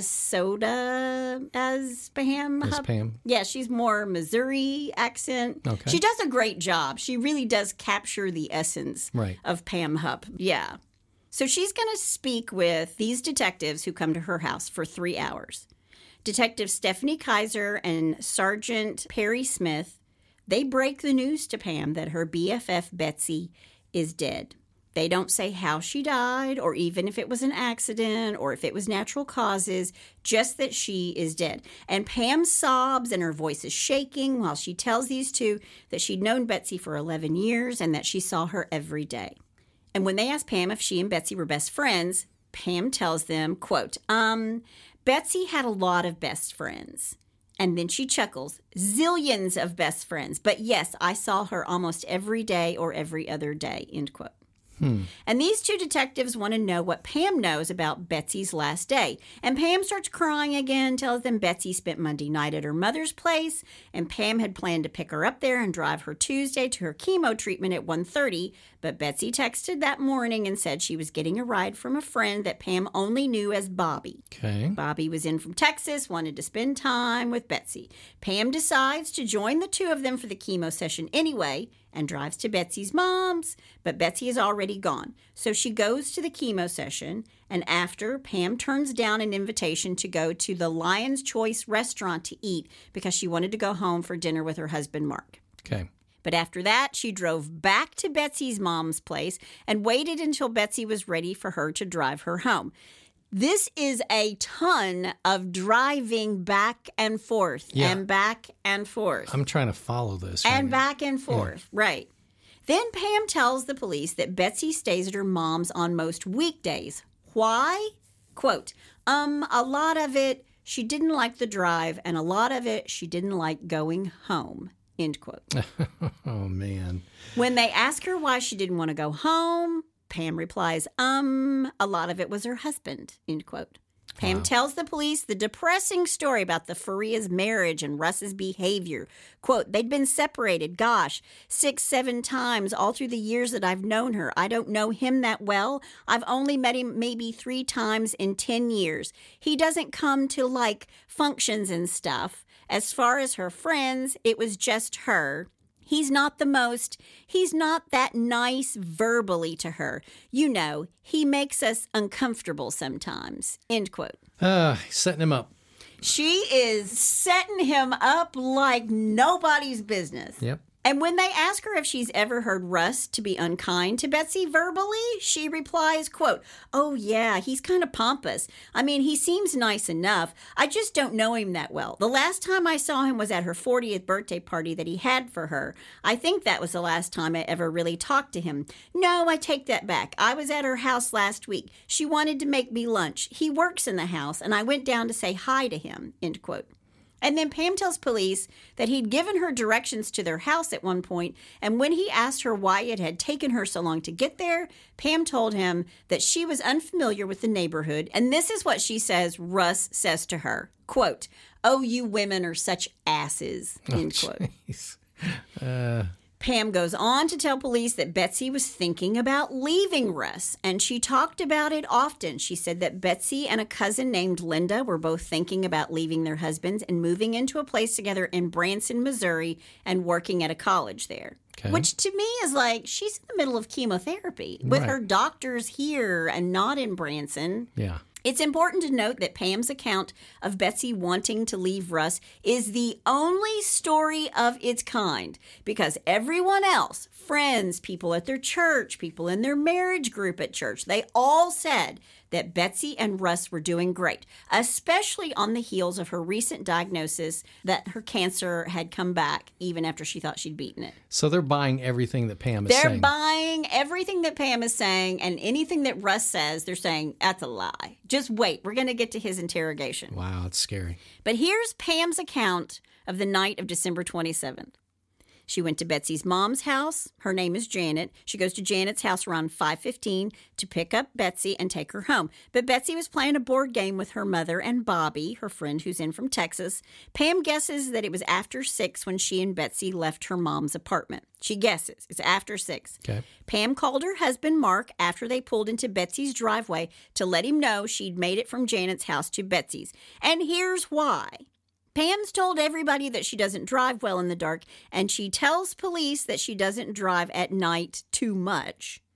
Minnesota as Pam As Hupp. Pam. Yeah, she's more Missouri accent. Okay. She does a great job. She really does capture the essence Right. of Pam Hupp. Yeah. So she's going to speak with these detectives who come to her house for three hours. Detective Stephanie Kaiser and Sergeant Perry Smith, they break the news to Pam that her B F F Betsy is dead. They don't say how she died or even if it was an accident or if it was natural causes, just that she is dead. And Pam sobs and her voice is shaking while she tells these two that she'd known Betsy for eleven years and that she saw her every day. And when they ask Pam if she and Betsy were best friends, Pam tells them, quote, um, Betsy had a lot of best friends. And then she chuckles, zillions of best friends. But yes, I saw her almost every day or every other day, end quote. Hmm. And these two detectives want to know what Pam knows about Betsy's last day. And Pam starts crying again, tells them Betsy spent Monday night at her mother's place, and Pam had planned to pick her up there and drive her Tuesday to her chemo treatment at one thirty, but Betsy texted that morning and said she was getting a ride from a friend that Pam only knew as Bobby. Okay. Bobby was in from Texas, wanted to spend time with Betsy. Pam decides to join the two of them for the chemo session anyway, and drives to Betsy's mom's, but Betsy is already gone. So she goes to the chemo session, and after, Pam turns down an invitation to go to the Lion's Choice restaurant to eat because she wanted to go home for dinner with her husband, Mark. Okay. But after that, she drove back to Betsy's mom's place and waited until Betsy was ready for her to drive her home. This is a ton of driving back and forth yeah. and back and forth. I'm trying to follow this. And right back and forth, yeah. right. Then Pam tells the police that Betsy stays at her mom's on most weekdays. Why? Quote, um, a lot of it, she didn't like the drive, and a lot of it, she didn't like going home, end quote. Oh, man. When they ask her why she didn't want to go home, Pam replies, um, a lot of it was her husband, end quote. Pam wow. tells the police the depressing story about the Faria's marriage and Russ's behavior. Quote, they'd been separated, gosh, six, seven times all through the years that I've known her. I don't know him that well. I've only met him maybe three times in ten years. He doesn't come to, like, functions and stuff. As far as her friends, it was just her. He's not the most, he's not that nice verbally to her. You know, he makes us uncomfortable sometimes, end quote. Uh, setting him up. She is setting him up like nobody's business. Yep. And when they ask her if she's ever heard Russ to be unkind to Betsy verbally, she replies, quote, oh, yeah, he's kind of pompous. I mean, he seems nice enough. I just don't know him that well. The last time I saw him was at her fortieth birthday party that he had for her. I think that was the last time I ever really talked to him. No, I take that back. I was at her house last week. She wanted to make me lunch. He works in the house, and I went down to say hi to him, end quote. And then Pam tells police that he'd given her directions to their house at one point, and when he asked her why it had taken her so long to get there, Pam told him that she was unfamiliar with the neighborhood, and this is what she says Russ says to her, quote, oh, you women are such asses, end oh, quote. Uh... Pam goes on to tell police that Betsy was thinking about leaving Russ, and she talked about it often. She said that Betsy and a cousin named Linda were both thinking about leaving their husbands and moving into a place together in Branson, Missouri, and working at a college there. Okay. Which to me is like, she's in the middle of chemotherapy with right. her doctors here and not in Branson. Yeah. It's important to note that Pam's account of Betsy wanting to leave Russ is the only story of its kind because everyone else, friends, people at their church, people in their marriage group at church, they all said that Betsy and Russ were doing great, especially on the heels of her recent diagnosis that her cancer had come back even after she thought she'd beaten it. So they're buying everything that Pam is they're saying. They're buying everything that Pam is saying, and anything that Russ says, they're saying, that's a lie. Just wait. We're going to get to his interrogation. Wow, it's scary. But here's Pam's account of the night of December twenty-seventh. She went to Betsy's mom's house. Her name is Janet. She goes to Janet's house around five fifteen to pick up Betsy and take her home. But Betsy was playing a board game with her mother and Bobby, her friend who's in from Texas. Pam guesses that it was after six when she and Betsy left her mom's apartment. She guesses. It's after six. Okay. Pam called her husband, Mark, after they pulled into Betsy's driveway to let him know she'd made it from Janet's house to Betsy's. And here's why. Pam's told everybody that she doesn't drive well in the dark, and she tells police that she doesn't drive at night too much.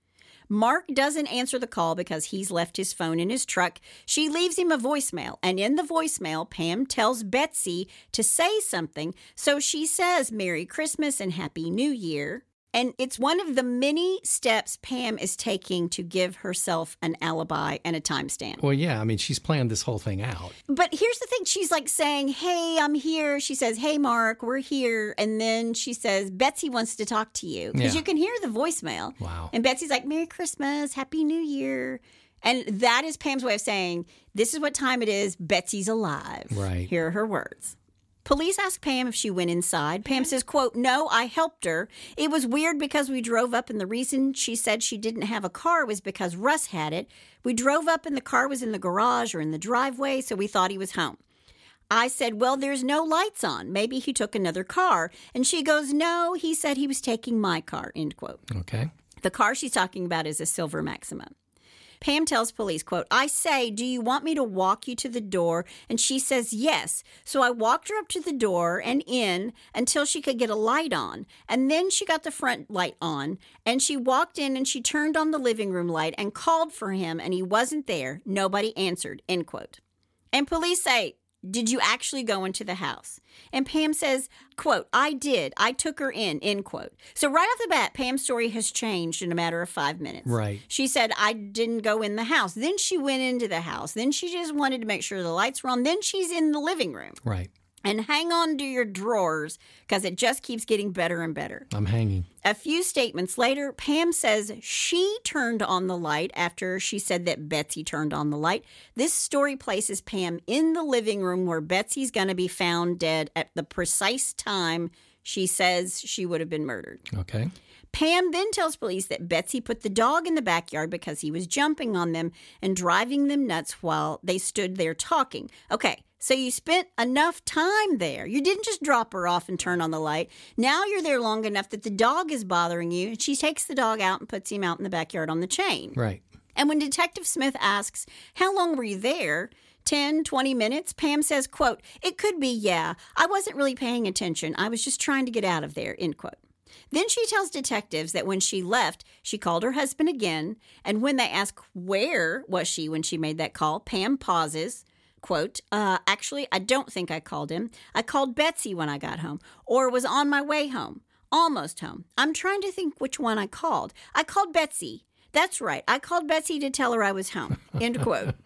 Mark doesn't answer the call because he's left his phone in his truck. She leaves him a voicemail, and in the voicemail, Pam tells Betsy to say something. So she says, Merry Christmas and Happy New Year. And it's one of the many steps Pam is taking to give herself an alibi and a timestamp. Well, yeah, I mean, she's planned this whole thing out. But here's the thing. She's like saying, hey, I'm here. She says, hey, Mark, we're here. And then she says, Betsy wants to talk to you. Because Yeah. you can hear the voicemail. Wow. And Betsy's like, Merry Christmas, Happy New Year. And that is Pam's way of saying, this is what time it is. Betsy's alive. Right. Here are her words. Police asked Pam if she went inside. Pam says, quote, no, I helped her. It was weird because we drove up and the reason she said she didn't have a car was because Russ had it. We drove up and the car was in the garage or in the driveway, so we thought he was home. I said, well, there's no lights on. Maybe he took another car. And she goes, no, he said he was taking my car, end quote. Okay. The car she's talking about is a silver Maxima. Pam tells police, quote, I say, do you want me to walk you to the door? And she says, yes. So I walked her up to the door and in until she could get a light on. And then she got the front light on. And she walked in and she turned on the living room light and called for him. And he wasn't there. Nobody answered, end quote. And police say, did you actually go into the house? And Pam says, quote, I did. I took her in, end quote. So right off the bat, Pam's story has changed in a matter of five minutes. Right. She said, I didn't go in the house. Then she went into the house. Then she just wanted to make sure the lights were on. Then she's in the living room. Right. And hang on to your drawers because it just keeps getting better and better. I'm hanging. A few statements later, Pam says she turned on the light after she said that Betsy turned on the light. This story places Pam in the living room where Betsy's going to be found dead at the precise time she says she would have been murdered. Okay. Pam then tells police that Betsy put the dog in the backyard because he was jumping on them and driving them nuts while they stood there talking. Okay, so you spent enough time there. You didn't just drop her off and turn on the light. Now you're there long enough that the dog is bothering you, and she takes the dog out and puts him out in the backyard on the chain. Right. And when Detective Smith asks, how long were you there? ten, twenty minutes? Pam says, quote, it could be, yeah. I wasn't really paying attention. I was just trying to get out of there, end quote. Then she tells detectives that when she left, she called her husband again. And when they ask where was she when she made that call, Pam pauses, quote, uh, actually, I don't think I called him. I called Betsy when I got home or was on my way home, almost home. I'm trying to think which one I called. I called Betsy. That's right. I called Betsy to tell her I was home, end quote.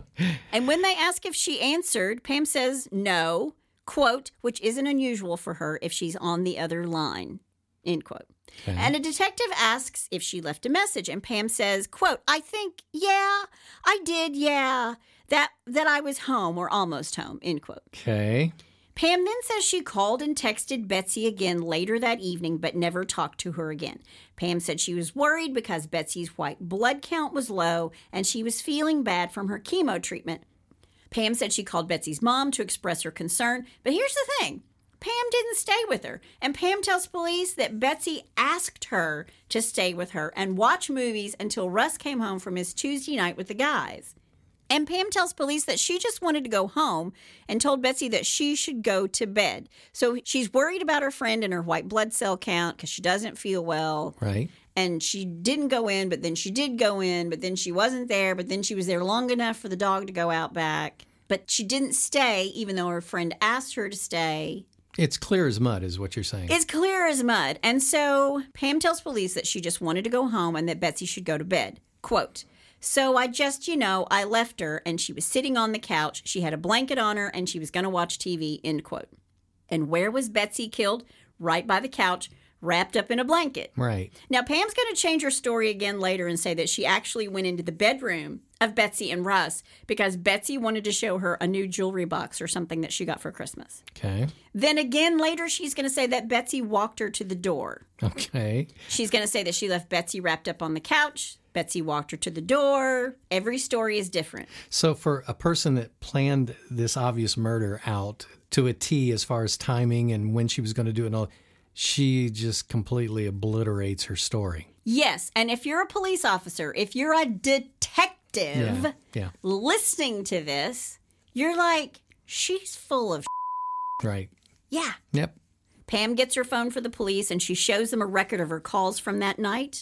And when they ask if she answered, Pam says no, quote, which isn't unusual for her if she's on the other line. End quote. Okay. And a detective asks if she left a message, and Pam says, quote, I think, yeah, I did, yeah, that that I was home or almost home, end quote. Okay. Pam then says she called and texted Betsy again later that evening, but never talked to her again. Pam said she was worried because Betsy's white blood count was low, and she was feeling bad from her chemo treatment. Pam said she called Betsy's mom to express her concern, but here's the thing. Pam didn't stay with her, and Pam tells police that Betsy asked her to stay with her and watch movies until Russ came home from his Tuesday night with the guys. And Pam tells police that she just wanted to go home and told Betsy that she should go to bed. So she's worried about her friend and her white blood cell count because she doesn't feel well. Right. And she didn't go in, but then she did go in, but then she wasn't there, but then she was there long enough for the dog to go out back. But she didn't stay, even though her friend asked her to stay. It's clear as mud is what you're saying. It's clear as mud. And so Pam tells police that she just wanted to go home and that Betsy should go to bed. Quote, so I just, you know, I left her and she was sitting on the couch. She had a blanket on her and she was going to watch T V, end quote. And where was Betsy killed? Right by the couch, wrapped up in a blanket. Right. Now, Pam's going to change her story again later and say that she actually went into the bedroom of Betsy and Russ because Betsy wanted to show her a new jewelry box or something that she got for Christmas. Okay. Then again later, she's going to say that Betsy walked her to the door. Okay. She's going to say that she left Betsy wrapped up on the couch. Betsy walked her to the door. Every story is different. So for a person that planned this obvious murder out to a T as far as timing and when she was going to do it and all, she just completely obliterates her story. Yes. And if you're a police officer, if you're a detective yeah. Yeah. listening to this, you're like, she's full of Right. Yeah. Yep. Pam gets her phone for the police and she shows them a record of her calls from that night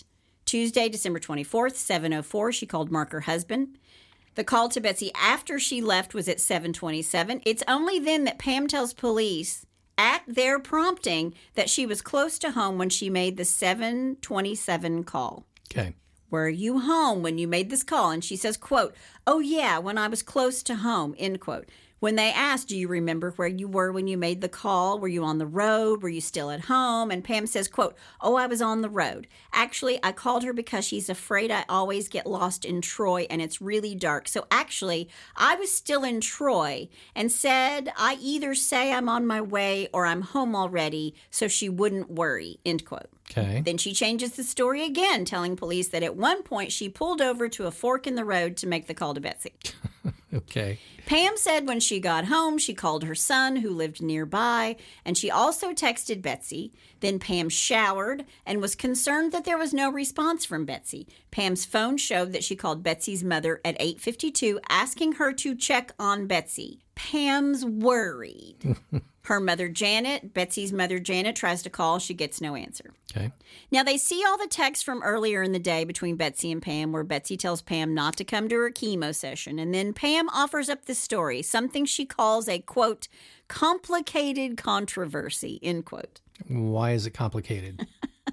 Tuesday, December twenty-fourth, seven oh four, she called Mark, her husband. The call to Betsy after she left was at seven twenty-seven. It's only then that Pam tells police, at their prompting, that she was close to home when she made the seven twenty-seven call. Okay. Were you home when you made this call? And she says, quote, oh, yeah, when I was close to home, end quote. When they asked, do you remember where you were when you made the call? Were you on the road? Were you still at home? And Pam says, quote, oh, I was on the road. Actually, I called her because she's afraid I always get lost in Troy and it's really dark. So actually, I was still in Troy and said I either say I'm on my way or I'm home already so she wouldn't worry, end quote. Okay. Then she changes the story again, telling police that at one point she pulled over to a fork in the road to make the call to Betsy. Okay. Pam said when she got home, she called her son, who lived nearby, and she also texted Betsy. Then Pam showered and was concerned that there was no response from Betsy. Pam's phone showed that she called Betsy's mother at eight fifty-two, asking her to check on Betsy. Pam's worried. Her mother, Janet, Betsy's mother, Janet, tries to call. She gets no answer. Okay. Now, they see all the texts from earlier in the day between Betsy and Pam where Betsy tells Pam not to come to her chemo session. And then Pam offers up this story, something she calls a, quote, complicated controversy, end quote. Why is it complicated?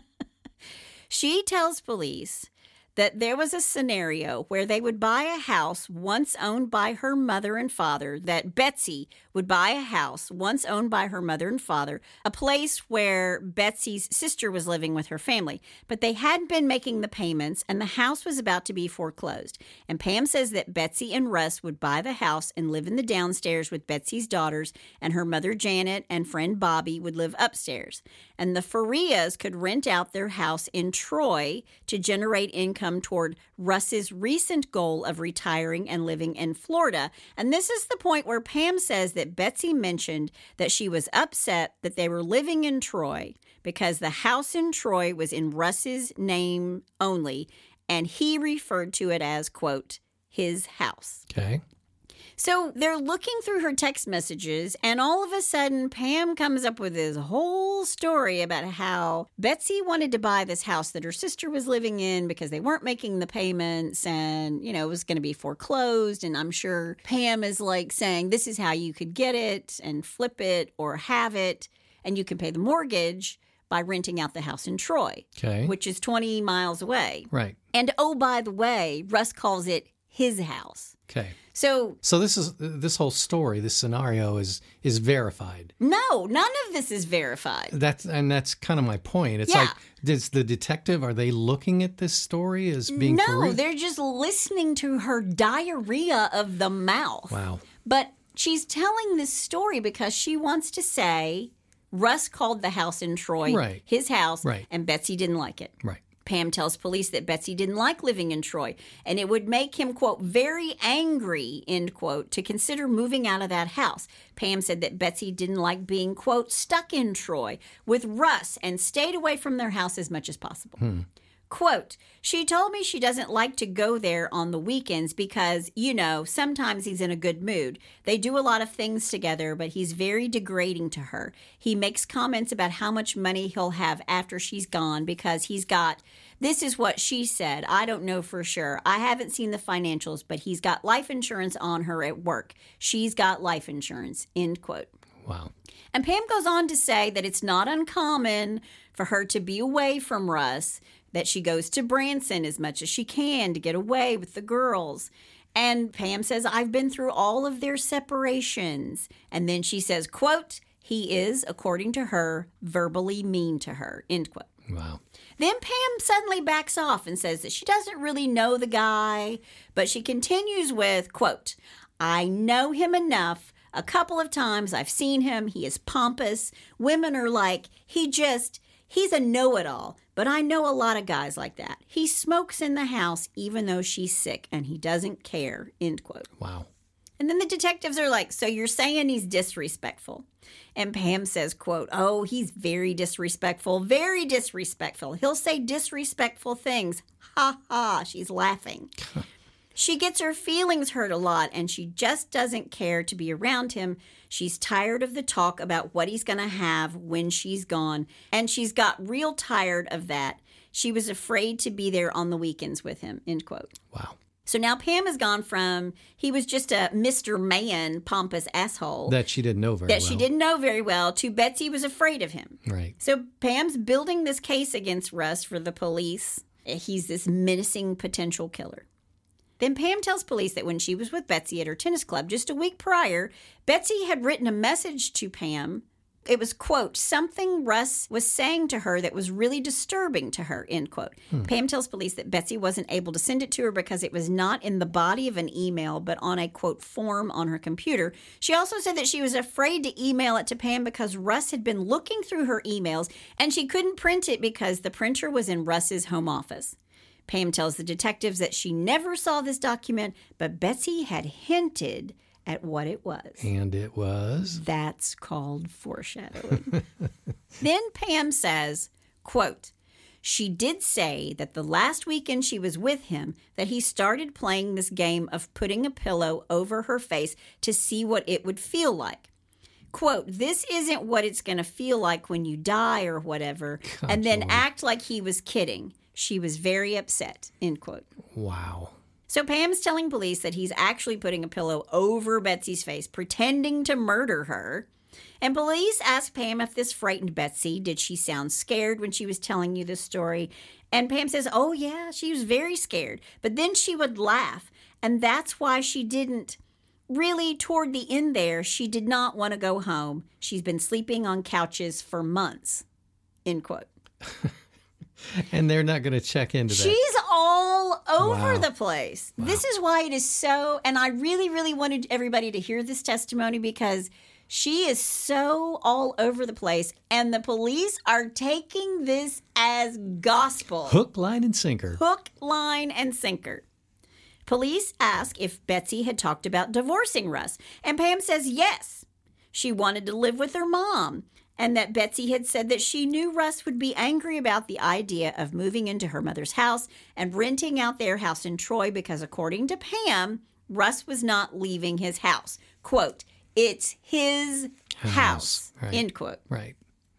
She tells police that there was a scenario where they would buy a house once owned by her mother and father, that Betsy would buy a house once owned by her mother and father, a place where Betsy's sister was living with her family. But they hadn't been making the payments, and the house was about to be foreclosed. And Pam says that Betsy and Russ would buy the house and live in the downstairs with Betsy's daughters, and her mother Janet and friend Bobby would live upstairs. And the Farias could rent out their house in Troy to generate income toward Russ's recent goal of retiring and living in Florida. And this is the point where Pam says that Betsy mentioned that she was upset that they were living in Troy because the house in Troy was in Russ's name only, and he referred to it as, quote, his house. Okay. So they're looking through her text messages, and all of a sudden, Pam comes up with this whole story about how Betsy wanted to buy this house that her sister was living in because they weren't making the payments, and, you know, it was going to be foreclosed. And I'm sure Pam is like saying, this is how you could get it and flip it or have it, and you can pay the mortgage by renting out the house in Troy, Okay. which is twenty miles away. Right. And oh, by the way, Russ calls it his house. Okay. So, So this is this whole story, this scenario is is verified. no, none of this is verified. That's and that's kind of my point. It's Yeah. like, does the detective, are they looking at this story as being for No, real? they're just listening to her diarrhea of the mouth. Wow. But she's telling this story because she wants to say Russ called the house in Troy Right. his house, Right. and Betsy didn't like it. Right. Pam tells police that Betsy didn't like living in Troy, and it would make him, quote, very angry, end quote, to consider moving out of that house. Pam said that Betsy didn't like being, quote, stuck in Troy with Russ and stayed away from their house as much as possible. Hmm. Quote, she told me she doesn't like to go there on the weekends because, you know, sometimes he's in a good mood. They do a lot of things together, but he's very degrading to her. He makes comments about how much money he'll have after she's gone because he's got, this is what she said, I don't know for sure. I haven't seen the financials, but he's got life insurance on her at work. She's got life insurance, end quote. Wow. And Pam goes on to say that it's not uncommon for her to be away from Russ, that she goes to Branson as much as she can to get away with the girls. And Pam says, I've been through all of their separations. And then she says, quote, he is, according to her, verbally mean to her, end quote. Wow. Then Pam suddenly backs off and says that she doesn't really know the guy, but she continues with, quote, I know him enough. A couple of times I've seen him. He is pompous. Women are like, he just, he's a know-it-all. But I know a lot of guys like that. He smokes in the house even though she's sick, and he doesn't care, end quote. Wow. And then the detectives are like, so you're saying he's disrespectful? And Pam says, quote, oh, he's very disrespectful, very disrespectful. He'll say disrespectful things. Ha ha, she's laughing. She gets her feelings hurt a lot, and she just doesn't care to be around him. She's tired of the talk about what he's going to have when she's gone, and she's got real tired of that. She was afraid to be there on the weekends with him, end quote. Wow. So now Pam has gone from he was just a Mister Man, pompous asshole. That she didn't know very that well. she didn't know very well, to Betsy was afraid of him. Right. So Pam's building this case against Russ for the police. He's this menacing potential killer. Then Pam tells police that when she was with Betsy at her tennis club just a week prior, Betsy had written a message to Pam. It was, quote, something Russ was saying to her that was really disturbing to her, end quote. Hmm. Pam tells police that Betsy wasn't able to send it to her because it was not in the body of an email, but on a, quote, form on her computer. She also said that she was afraid to email it to Pam because Russ had been looking through her emails and she couldn't print it because the printer was in Russ's home office. Pam tells the detectives that she never saw this document, but Betsy had hinted at what it was. And it was? That's called foreshadowing. Then Pam says, quote, she did say that the last weekend she was with him that he started playing this game of putting a pillow over her face to see what it would feel like. Quote, this isn't what it's going to feel like when you die or whatever, God, and then Lord. Act like he was kidding. She was very upset, end quote. Wow. So Pam's telling police that he's actually putting a pillow over Betsy's face, pretending to murder her. And police asked Pam if this frightened Betsy. Did she sound scared when she was telling you this story? And Pam says, oh, yeah, she was very scared. But then she would laugh. And that's why she didn't really, toward the end there, she did not want to go home. She's been sleeping on couches for months, end quote. And they're not going to check into that. She's all over Wow. the place. Wow. This is why it is so, and I really, really wanted everybody to hear this testimony because she is so all over the place, and the police are taking this as gospel. Hook, line, and sinker. Hook, line, and sinker. Police ask if Betsy had talked about divorcing Russ, and Pam says yes. She wanted to live with her mom, and that Betsy had said that she knew Russ would be angry about the idea of moving into her mother's house and renting out their house in Troy because, according to Pam, Russ was not leaving his house. Quote, it's his house, house. Right. End quote. Right.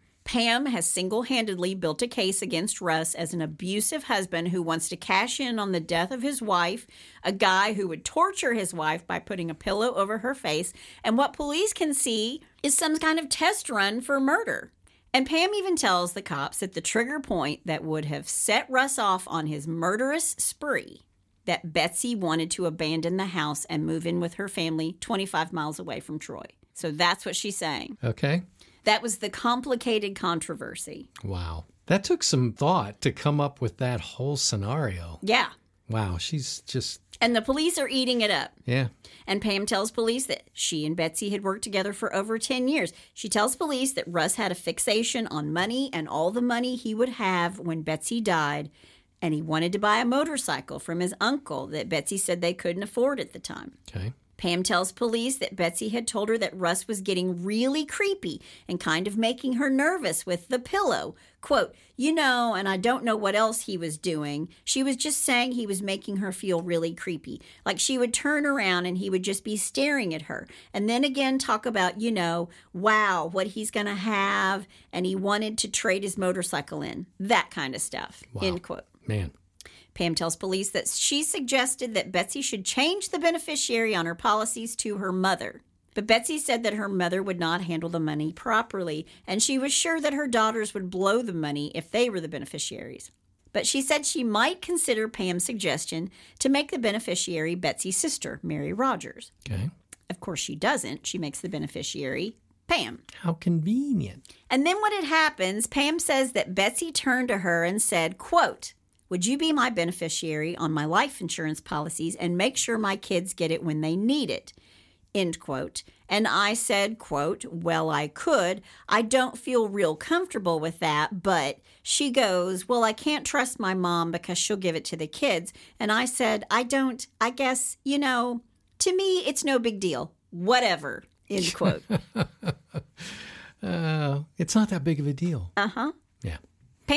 Pam has single-handedly built a case against Russ as an abusive husband who wants to cash in on the death of his wife, a guy who would torture his wife by putting a pillow over her face, and what police can see is some kind of test run for murder. And Pam even tells the cops that the trigger point that would have set Russ off on his murderous spree, that Betsy wanted to abandon the house and move in with her family twenty-five miles away from Troy. So that's what she's saying. Okay. That was the complicated controversy. Wow. That took some thought to come up with that whole scenario. Yeah. Wow. She's just... And the police are eating it up. Yeah. And Pam tells police that she and Betsy had worked together for over ten years. She tells police that Russ had a fixation on money and all the money he would have when Betsy died, and he wanted to buy a motorcycle from his uncle that Betsy said they couldn't afford at the time. Okay. Pam tells police that Betsy had told her that Russ was getting really creepy and kind of making her nervous with the pillow. Quote, you know, and I don't know what else he was doing. She was just saying he was making her feel really creepy. Like she would turn around and he would just be staring at her. And then again talk about, you know, wow, what he's going to have. And he wanted to trade his motorcycle in. That kind of stuff. Wow. End quote. Man. Pam tells police that she suggested that Betsy should change the beneficiary on her policies to her mother. But Betsy said that her mother would not handle the money properly, and she was sure that her daughters would blow the money if they were the beneficiaries. But she said she might consider Pam's suggestion to make the beneficiary Betsy's sister, Mary Rogers. Okay. Of course, she doesn't. She makes the beneficiary Pam. How convenient. And then when it happens, Pam says that Betsy turned to her and said, quote, would you be my beneficiary on my life insurance policies and make sure my kids get it when they need it? End quote. And I said, quote, well, I could. I don't feel real comfortable with that. But she goes, well, I can't trust my mom because she'll give it to the kids. And I said, I don't, I guess, you know, to me, it's no big deal. Whatever. End quote. uh, it's not that big of a deal. Uh-huh. Yeah. Pam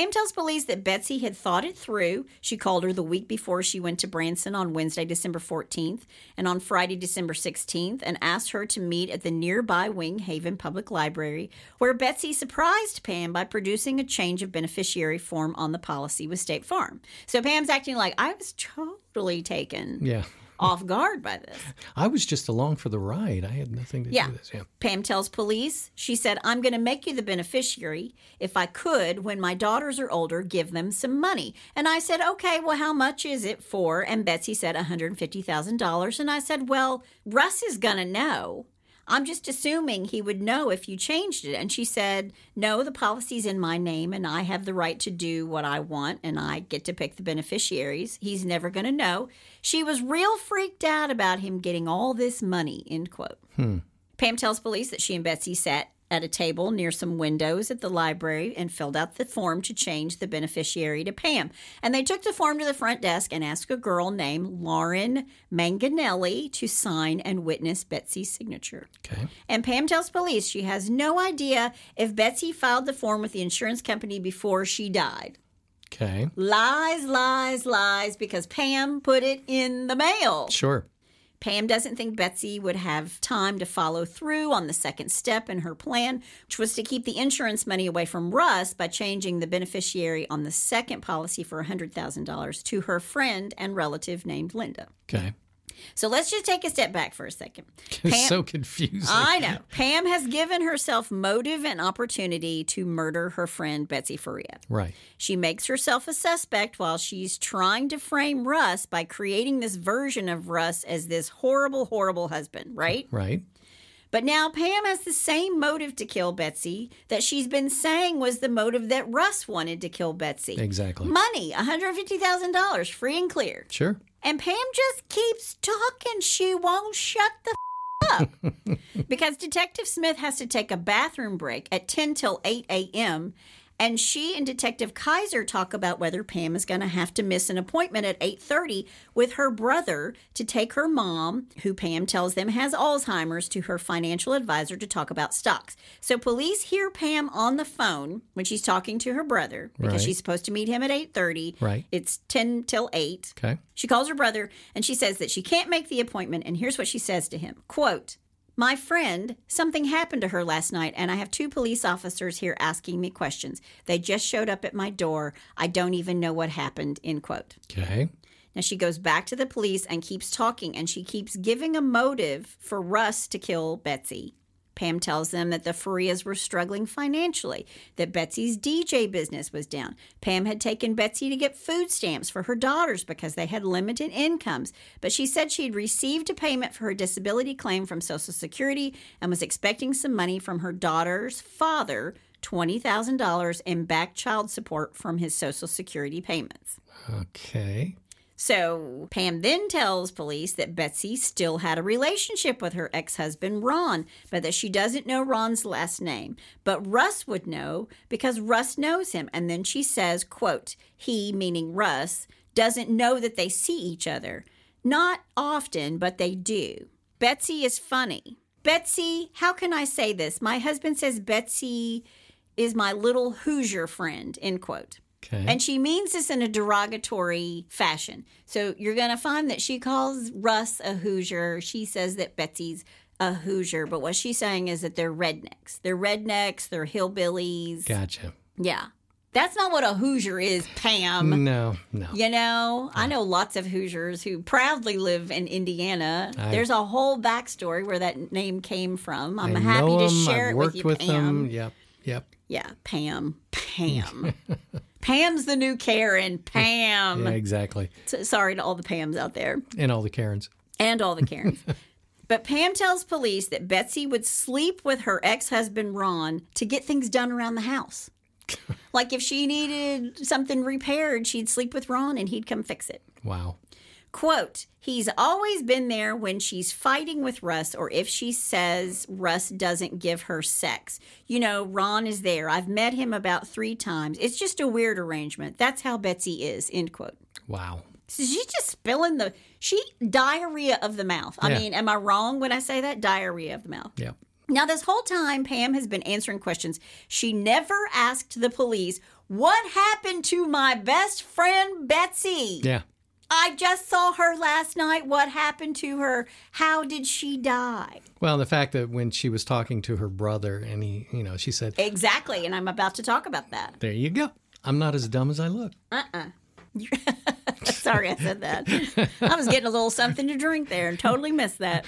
Pam tells police that Betsy had thought it through. She called her the week before she went to Branson on Wednesday, December fourteenth, and on Friday, December sixteenth, and asked her to meet at the nearby Wing Haven Public Library, where Betsy surprised Pam by producing a change of beneficiary form on the policy with State Farm. So Pam's acting like, I was totally taken Yeah. off guard by this. I was just along for the ride. I had nothing to Yeah. do with this. Yeah. Pam tells police, she said, I'm going to make you the beneficiary. If I could, when my daughters are older, give them some money. And I said, okay, well, how much is it for? And Betsy said one hundred fifty thousand dollars. And I said, well, Russ is going to know. I'm just assuming he would know if you changed it. And she said, no, the policy's in my name and I have the right to do what I want and I get to pick the beneficiaries. He's never going to know. She was real freaked out about him getting all this money, end quote. Hmm. Pam tells police that she and Betsy sat at a table near some windows at the library and filled out the form to change the beneficiary to Pam. And they took the form to the front desk and asked a girl named Lauren Manganelli to sign and witness Betsy's signature. Okay. And Pam tells police she has no idea if Betsy filed the form with the insurance company before she died. Okay. Lies, lies, lies, because Pam put it in the mail. Sure. Pam doesn't think Betsy would have time to follow through on the second step in her plan, which was to keep the insurance money away from Russ by changing the beneficiary on the second policy for one hundred thousand dollars to her friend and relative named Linda. Okay. So let's just take a step back for a second. It's so confusing. I know. Pam has given herself motive and opportunity to murder her friend Betsy Faria. Right. She makes herself a suspect while she's trying to frame Russ by creating this version of Russ as this horrible, horrible husband, right? Right. But now Pam has the same motive to kill Betsy that she's been saying was the motive that Russ wanted to kill Betsy. Exactly. Money, one hundred fifty thousand dollars, free and clear. Sure. And Pam just keeps talking. She won't shut the f- up. Because Detective Smith has to take a bathroom break at ten till eight a.m., and she and Detective Kaiser talk about whether Pam is going to have to miss an appointment at eight thirty with her brother to take her mom, who Pam tells them has Alzheimer's, to her financial advisor to talk about stocks. So police hear Pam on the phone when she's talking to her brother because Right. she's supposed to meet him at eight thirty. Right. It's ten till eight. Okay. She calls her brother and she says that she can't make the appointment. And here's what she says to him. Quote, my friend, something happened to her last night, and I have two police officers here asking me questions. They just showed up at my door. I don't even know what happened, end quote. Okay. Now she goes back to the police and keeps talking, and she keeps giving a motive for Russ to kill Betsy. Pam tells them that the Farias were struggling financially, that Betsy's D J business was down. Pam had taken Betsy to get food stamps for her daughters because they had limited incomes, but she said she had received a payment for her disability claim from Social Security and was expecting some money from her daughter's father, twenty thousand dollars in back child support from his Social Security payments. Okay. So Pam then tells police that Betsy still had a relationship with her ex-husband, Ron, but that she doesn't know Ron's last name. But Russ would know because Russ knows him. And then she says, quote, he, meaning Russ, doesn't know that they see each other. Not often, but they do. Betsy is funny. Betsy, how can I say this? My husband says Betsy is my little Hoosier friend, end quote. Okay. And she means this in a derogatory fashion. So you're going to find that she calls Russ a Hoosier. She says that Betsy's a Hoosier. But what she's saying is that they're rednecks. They're rednecks. They're hillbillies. Gotcha. Yeah. That's not what a Hoosier is, Pam. No, no. You know, I know lots of Hoosiers who proudly live in Indiana. I, There's a whole backstory where that name came from. I'm I happy know to them. share I've it worked with you, with Pam. them. Yep, yep. Yeah, Pam. Pam. Pam's the new Karen. Pam. Yeah, exactly. So, sorry to all the Pams out there. And all the Karens. And all the Karens. But Pam tells police that Betsy would sleep with her ex-husband, Ron, to get things done around the house. Like if she needed something repaired, she'd sleep with Ron and he'd come fix it. Wow. Quote, he's always been there when she's fighting with Russ or if she says Russ doesn't give her sex. You know, Ron is there. I've met him about three times. It's just a weird arrangement. That's how Betsy is, end quote. Wow. So she's just spilling the, she, diarrhea of the mouth. I Yeah. mean, am I wrong when I say that? Diarrhea of the mouth. Yeah. Now, this whole time, Pam has been answering questions. She never asked the police What happened to my best friend, Betsy? Yeah. I just saw her last night. What happened to her? How did she die? Well, the fact that when she was talking to her brother and he, you know, she said... Exactly, and I'm about to talk about that. There you go. I'm not as dumb as I look. Uh-uh. Sorry I said that. I was getting a little something to drink there and totally missed that.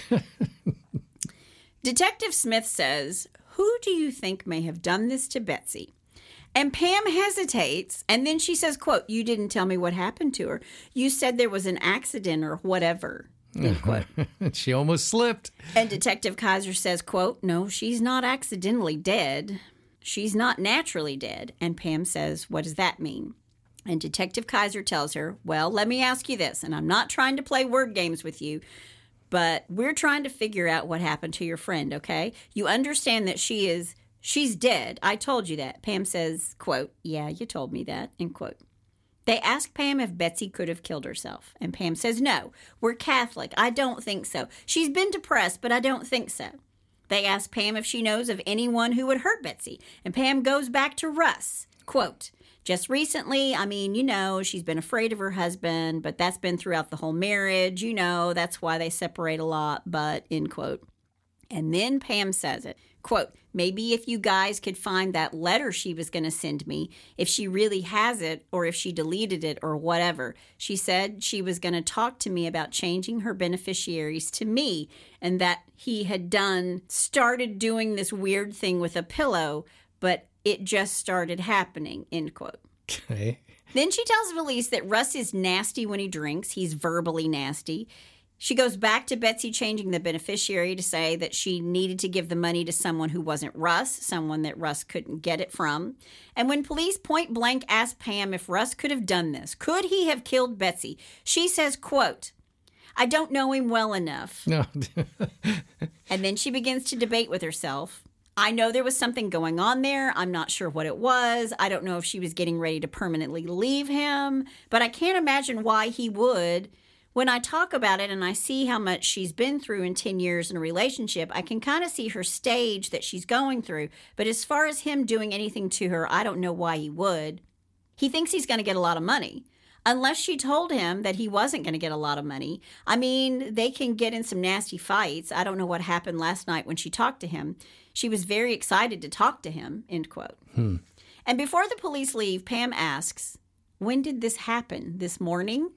Detective Smith says, who do you think may have done this to Betsy? And Pam hesitates, and then she says, quote, you didn't tell me what happened to her. You said there was an accident or whatever, end quote. She almost slipped. And Detective Kaiser says, quote, no, she's not accidentally dead. She's not naturally dead. And Pam says, what does that mean? And Detective Kaiser tells her, well, let me ask you this, and I'm not trying to play word games with you, but we're trying to figure out what happened to your friend, okay? You understand that she is... She's dead. I told you that. Pam says, quote, yeah, you told me that, end quote. They ask Pam if Betsy could have killed herself. And Pam says, no, we're Catholic. I don't think so. She's been depressed, but I don't think so. They ask Pam if she knows of anyone who would hurt Betsy. And Pam goes back to Russ, quote, just recently, I mean, you know, she's been afraid of her husband, but that's been throughout the whole marriage. You know, that's why they separate a lot, but, end quote. And then Pam says it, quote, maybe if you guys could find that letter she was going to send me, if she really has it or if she deleted it or whatever. She said she was going to talk to me about changing her beneficiaries to me and that he had done, started doing this weird thing with a pillow, but it just started happening, end quote. Okay. Then she tells police that Russ is nasty when he drinks. He's verbally nasty. She goes back to Betsy changing the beneficiary to say that she needed to give the money to someone who wasn't Russ, someone that Russ couldn't get it from. And when police point blank ask Pam if Russ could have done this, could he have killed Betsy? She says, quote, I don't know him well enough. No. And then she begins to debate with herself. I know there was something going on there. I'm not sure what it was. I don't know if she was getting ready to permanently leave him, but I can't imagine why he would. When I talk about it and I see how much she's been through in ten years in a relationship, I can kind of see her stage that she's going through. But as far as him doing anything to her, I don't know why he would. He thinks he's going to get a lot of money. Unless she told him that he wasn't going to get a lot of money. I mean, they can get in some nasty fights. I don't know what happened last night when she talked to him. She was very excited to talk to him, end quote. Hmm. And before the police leave, Pam asks, when did this happen? This morning?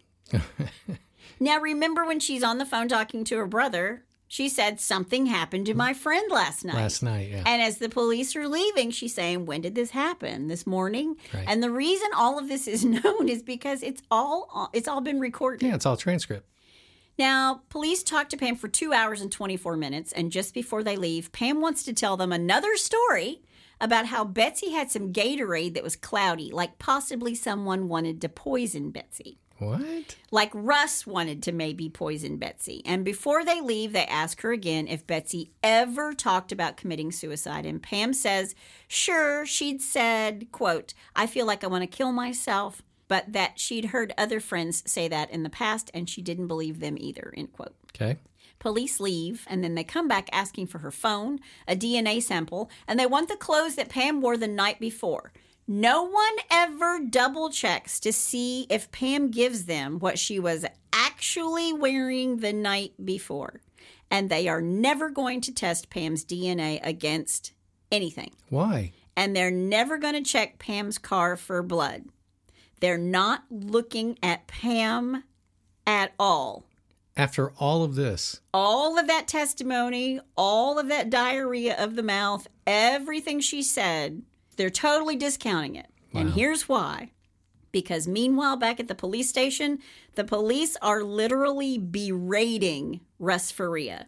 Now, remember when she's on the phone talking to her brother, she said, something happened to my friend last night. Last night, yeah. And as the police are leaving, she's saying, when did this happen? This morning? Right. And the reason all of this is known is because it's all it's all been recorded. Yeah, it's all transcript. Now, police talk to Pam for two hours and twenty-four minutes, and just before they leave, Pam wants to tell them another story about how Betsy had some Gatorade that was cloudy, like possibly someone wanted to poison Betsy. What? Like Russ wanted to maybe poison Betsy. And before they leave, they ask her again if Betsy ever talked about committing suicide. And Pam says, sure, she'd said, quote, I feel like I want to kill myself, but that she'd heard other friends say that in the past, and she didn't believe them either, end quote. Okay. Police leave, and then they come back asking for her phone, a D N A sample, and they want the clothes that Pam wore the night before. No one ever double checks to see if Pam gives them what she was actually wearing the night before. And they are never going to test Pam's D N A against anything. Why? And they're never going to check Pam's car for blood. They're not looking at Pam at all. After all of this. All of that testimony, all of that diarrhea of the mouth, everything she said, they're totally discounting it. Wow. And here's why. Because meanwhile, back at the police station, the police are literally berating Russ Faria.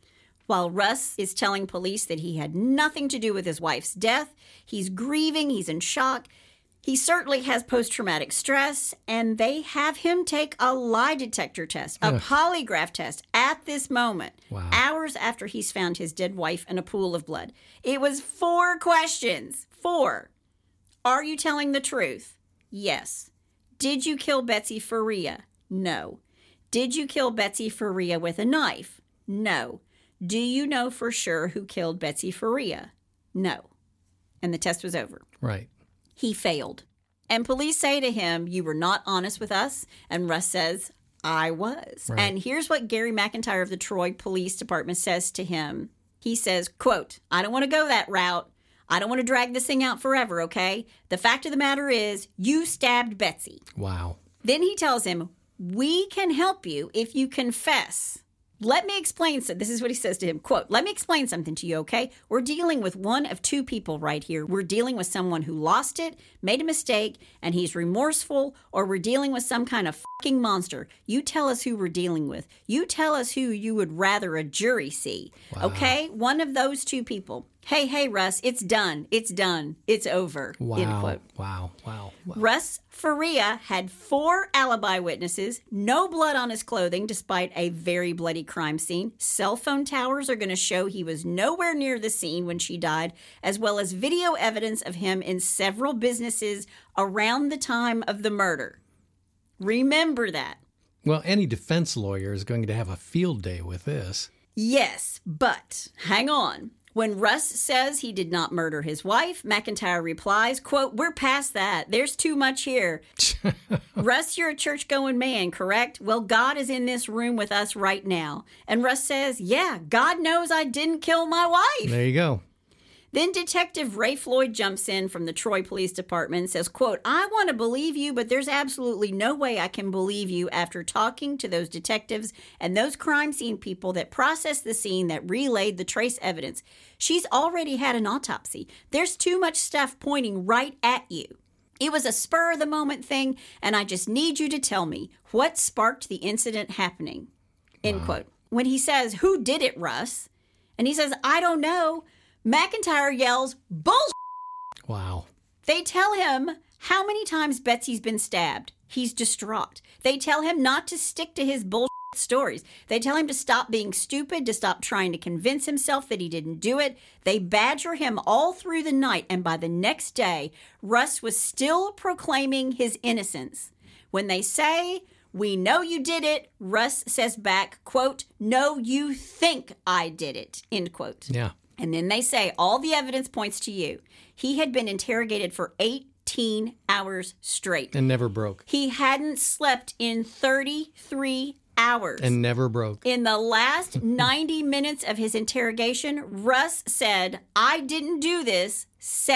While Russ is telling police that he had nothing to do with his wife's death, he's grieving, he's in shock. He certainly has post-traumatic stress, and they have him take a lie detector test, a Ugh. polygraph test at this moment, Wow. hours after he's found his dead wife in a pool of blood. It was four questions. Four. Are you telling the truth? Yes. Did you kill Betsy Faria? No. Did you kill Betsy Faria with a knife? No. Do you know for sure who killed Betsy Faria? No. And the test was over. Right. He failed. And police say to him, you were not honest with us. And Russ says, I was. Right. And here's what Gary McIntyre of the Troy Police Department says to him. He says, quote, I don't want to go that route. I don't want to drag this thing out forever, okay? The fact of the matter is, you stabbed Betsy. Wow. Then he tells him, we can help you if you confess. Let me explain. So this is what he says to him. Quote, let me explain something to you, okay? We're dealing with one of two people right here. We're dealing with someone who lost it, made a mistake, and he's remorseful, or we're dealing with some kind of fucking monster. You tell us who we're dealing with. You tell us who you would rather a jury see. Wow. Okay? One of those two people. Hey, hey, Russ, it's done. It's done. It's over. Wow. End quote. Wow. Wow. Wow. Russ Faria had four alibi witnesses, no blood on his clothing despite a very bloody crime scene. Cell phone towers are going to show he was nowhere near the scene when she died, as well as video evidence of him in several businesses around the time of the murder. Remember that. Well, any defense lawyer is going to have a field day with this. Yes, but hang on. When Russ says he did not murder his wife, McIntyre replies, quote, we're past that. There's too much here. Russ, you're a church-going man, correct? Well, God is in this room with us right now. And Russ says, yeah, God knows I didn't kill my wife. There you go. Then Detective Ray Floyd jumps in from the Troy Police Department and says, quote, I want to believe you, but there's absolutely no way I can believe you after talking to those detectives and those crime scene people that processed the scene that relayed the trace evidence. She's already had an autopsy. There's too much stuff pointing right at you. It was a spur-of-the-moment thing, and I just need you to tell me what sparked the incident happening, end wow. quote. When he says, who did it, Russ? And he says, I don't know. McIntyre yells, bullshit! Wow. They tell him how many times Betsy's been stabbed. He's distraught. They tell him not to stick to his bullshit stories. They tell him to stop being stupid, to stop trying to convince himself that he didn't do it. They badger him all through the night, and by the next day, Russ was still proclaiming his innocence. When they say, we know you did it, Russ says back, quote, no, you think I did it, end quote. Yeah. And then they say, all the evidence points to you. He had been interrogated for eighteen hours straight. And never broke. He hadn't slept in thirty-three hours. And never broke. In the last ninety minutes of his interrogation, Russ said, I didn't do this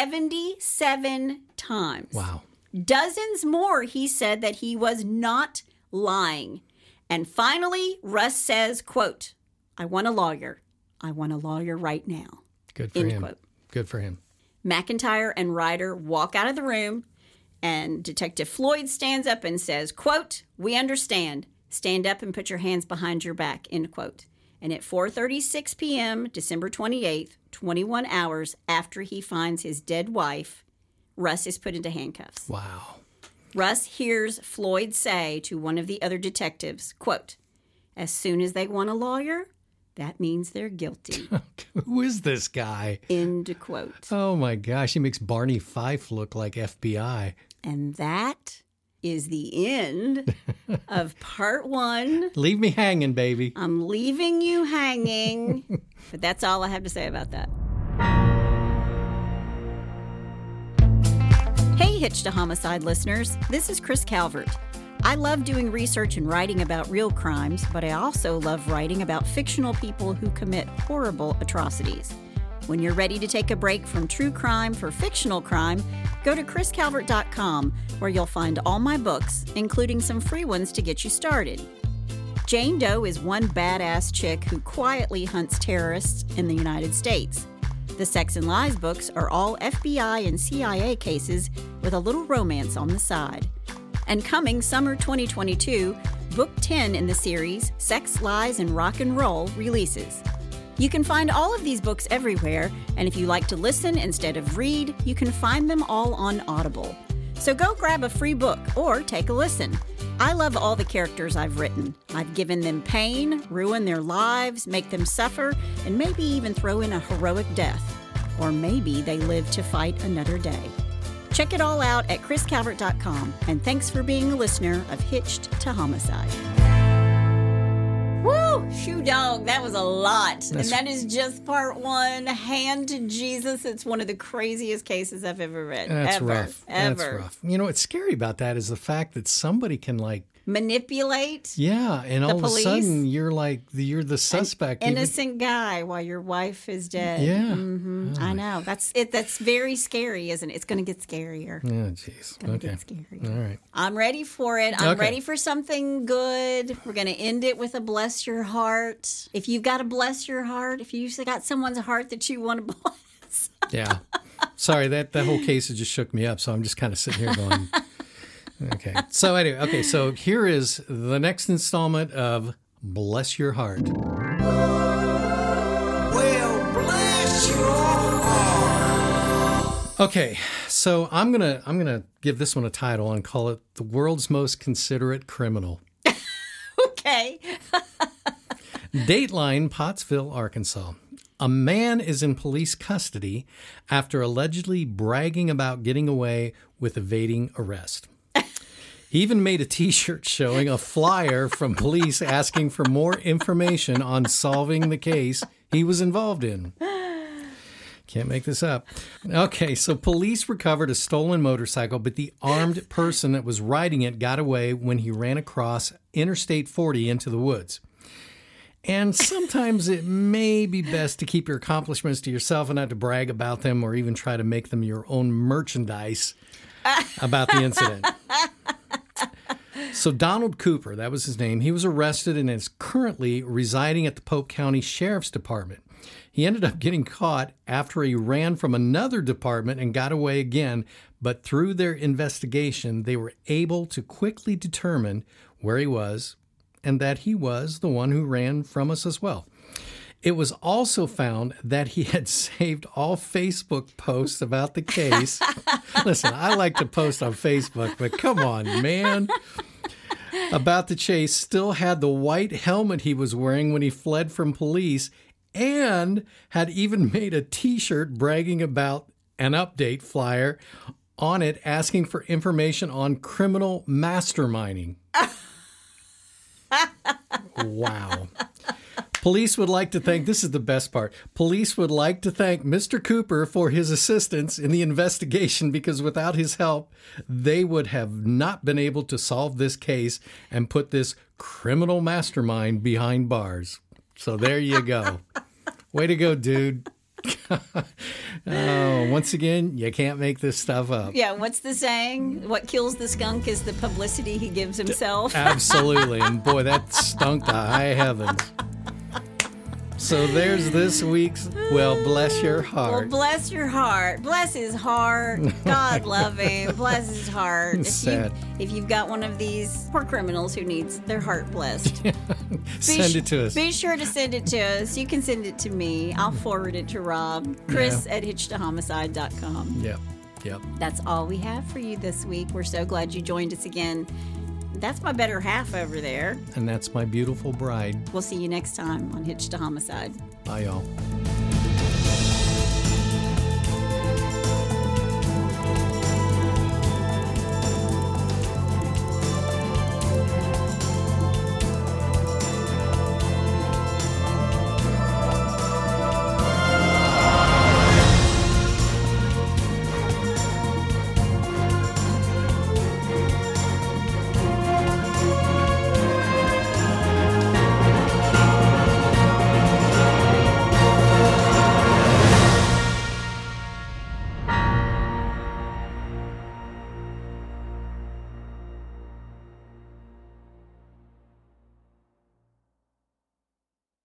seventy-seven times. Wow. Dozens more he said that he was not lying. And finally, Russ says, quote, I want a lawyer. I want a lawyer right now. Good for End him. Quote. Good for him. McIntyre and Ryder walk out of the room, and Detective Floyd stands up and says, quote, we understand. Stand up and put your hands behind your back, end quote. And at four thirty-six p.m., December twenty-eighth, twenty-one hours after he finds his dead wife, Russ is put into handcuffs. Wow. Russ hears Floyd say to one of the other detectives, quote, as soon as they want a lawyer, that means they're guilty. Who is this guy? End quote. Oh, my gosh. He makes Barney Fife look like F B I. And that is the end of part one. Leave me hanging, baby. I'm leaving you hanging. But that's all I have to say about that. Hey, Hitch to Homicide listeners. This is Chris Calvert. I love doing research and writing about real crimes, but I also love writing about fictional people who commit horrible atrocities. When you're ready to take a break from true crime for fictional crime, go to chris calvert dot com, where you'll find all my books, including some free ones to get you started. Jane Doe is one badass chick who quietly hunts terrorists in the United States. The Sex and Lies books are all F B I and C I A cases with a little romance on the side. And coming summer twenty twenty-two, Book ten in the series, Sex, Lies, and Rock and Roll, releases. You can find all of these books everywhere, and if you like to listen instead of read, you can find them all on Audible. So go grab a free book or take a listen. I love all the characters I've written. I've given them pain, ruined their lives, make them suffer, and maybe even throw in a heroic death. Or maybe they live to fight another day. Check it all out at chris calvert dot com, and thanks for being a listener of Hitched to Homicide. Woo! Shoe dog, that was a lot. That's- and that is just part one. Hand to Jesus. It's one of the craziest cases I've ever read. That's ever, rough. Ever. That's rough. You know, what's scary about that is the fact that somebody can, like, Manipulate yeah, and all police? of a sudden you're like, you're the suspect. an even- innocent guy while your wife is dead. Yeah. hmm Oh, I know. That's it. That's very scary, isn't it? It's going to get scarier. Yeah, jeez. Gonna Okay. get scary. All right. I'm ready for it. I'm Okay. ready for something good. We're going to end it with a bless your heart. If you've got to bless your heart, if you usually got someone's heart that you want to bless. Yeah. Sorry, that, that whole case has just shook me up, so I'm just kind of sitting here going, okay. So anyway, okay, so here is the next installment of Bless Your Heart. Well, bless your heart. Okay, so I'm gonna I'm gonna give this one a title and call it The World's Most Considerate Criminal. Okay. Dateline, Pottsville, Arkansas. A man is in police custody after allegedly bragging about getting away with evading arrest. He even made a T-shirt showing a flyer from police asking for more information on solving the case he was involved in. Can't make this up. Okay, so police recovered a stolen motorcycle, but the armed person that was riding it got away when he ran across Interstate forty into the woods. And sometimes it may be best to keep your accomplishments to yourself and not to brag about them or even try to make them your own merchandise about the incident. So Donald Cooper, that was his name, he was arrested and is currently residing at the Polk County Sheriff's Department. He ended up getting caught after he ran from another department and got away again, but through their investigation, they were able to quickly determine where he was and that he was the one who ran from us as well. It was also found that he had saved all Facebook posts about the case. Listen, I like to post on Facebook, but come on, man. About the chase, still had the white helmet he was wearing when he fled from police, and had even made a T-shirt bragging about an update flyer on it asking for information on criminal masterminding. Wow. Police would like to thank, this is the best part, police would like to thank Mister Cooper for his assistance in the investigation because without his help, they would have not been able to solve this case and put this criminal mastermind behind bars. So there you go. Way to go, dude. Oh, once again, you can't make this stuff up. Yeah, what's the saying? What kills the skunk is the publicity he gives himself. Absolutely. And boy, that stunk to high heavens. So there's this week's Well, Bless Your Well, Heart. bless your heart. Bless his heart. God love him. Bless his heart. If, you, Sad. if you've got one of these poor criminals who needs their heart blessed, be Send sh- it to us. Be sure to send it to us. You can send it to me. I'll forward it to Rob. Chris at hitch to homicide dot com. Yep, yep. That's all we have for you this week. We're so glad you joined us again. That's my better half over there. And that's my beautiful bride. We'll see you next time on Hitch to Homicide. Bye, y'all.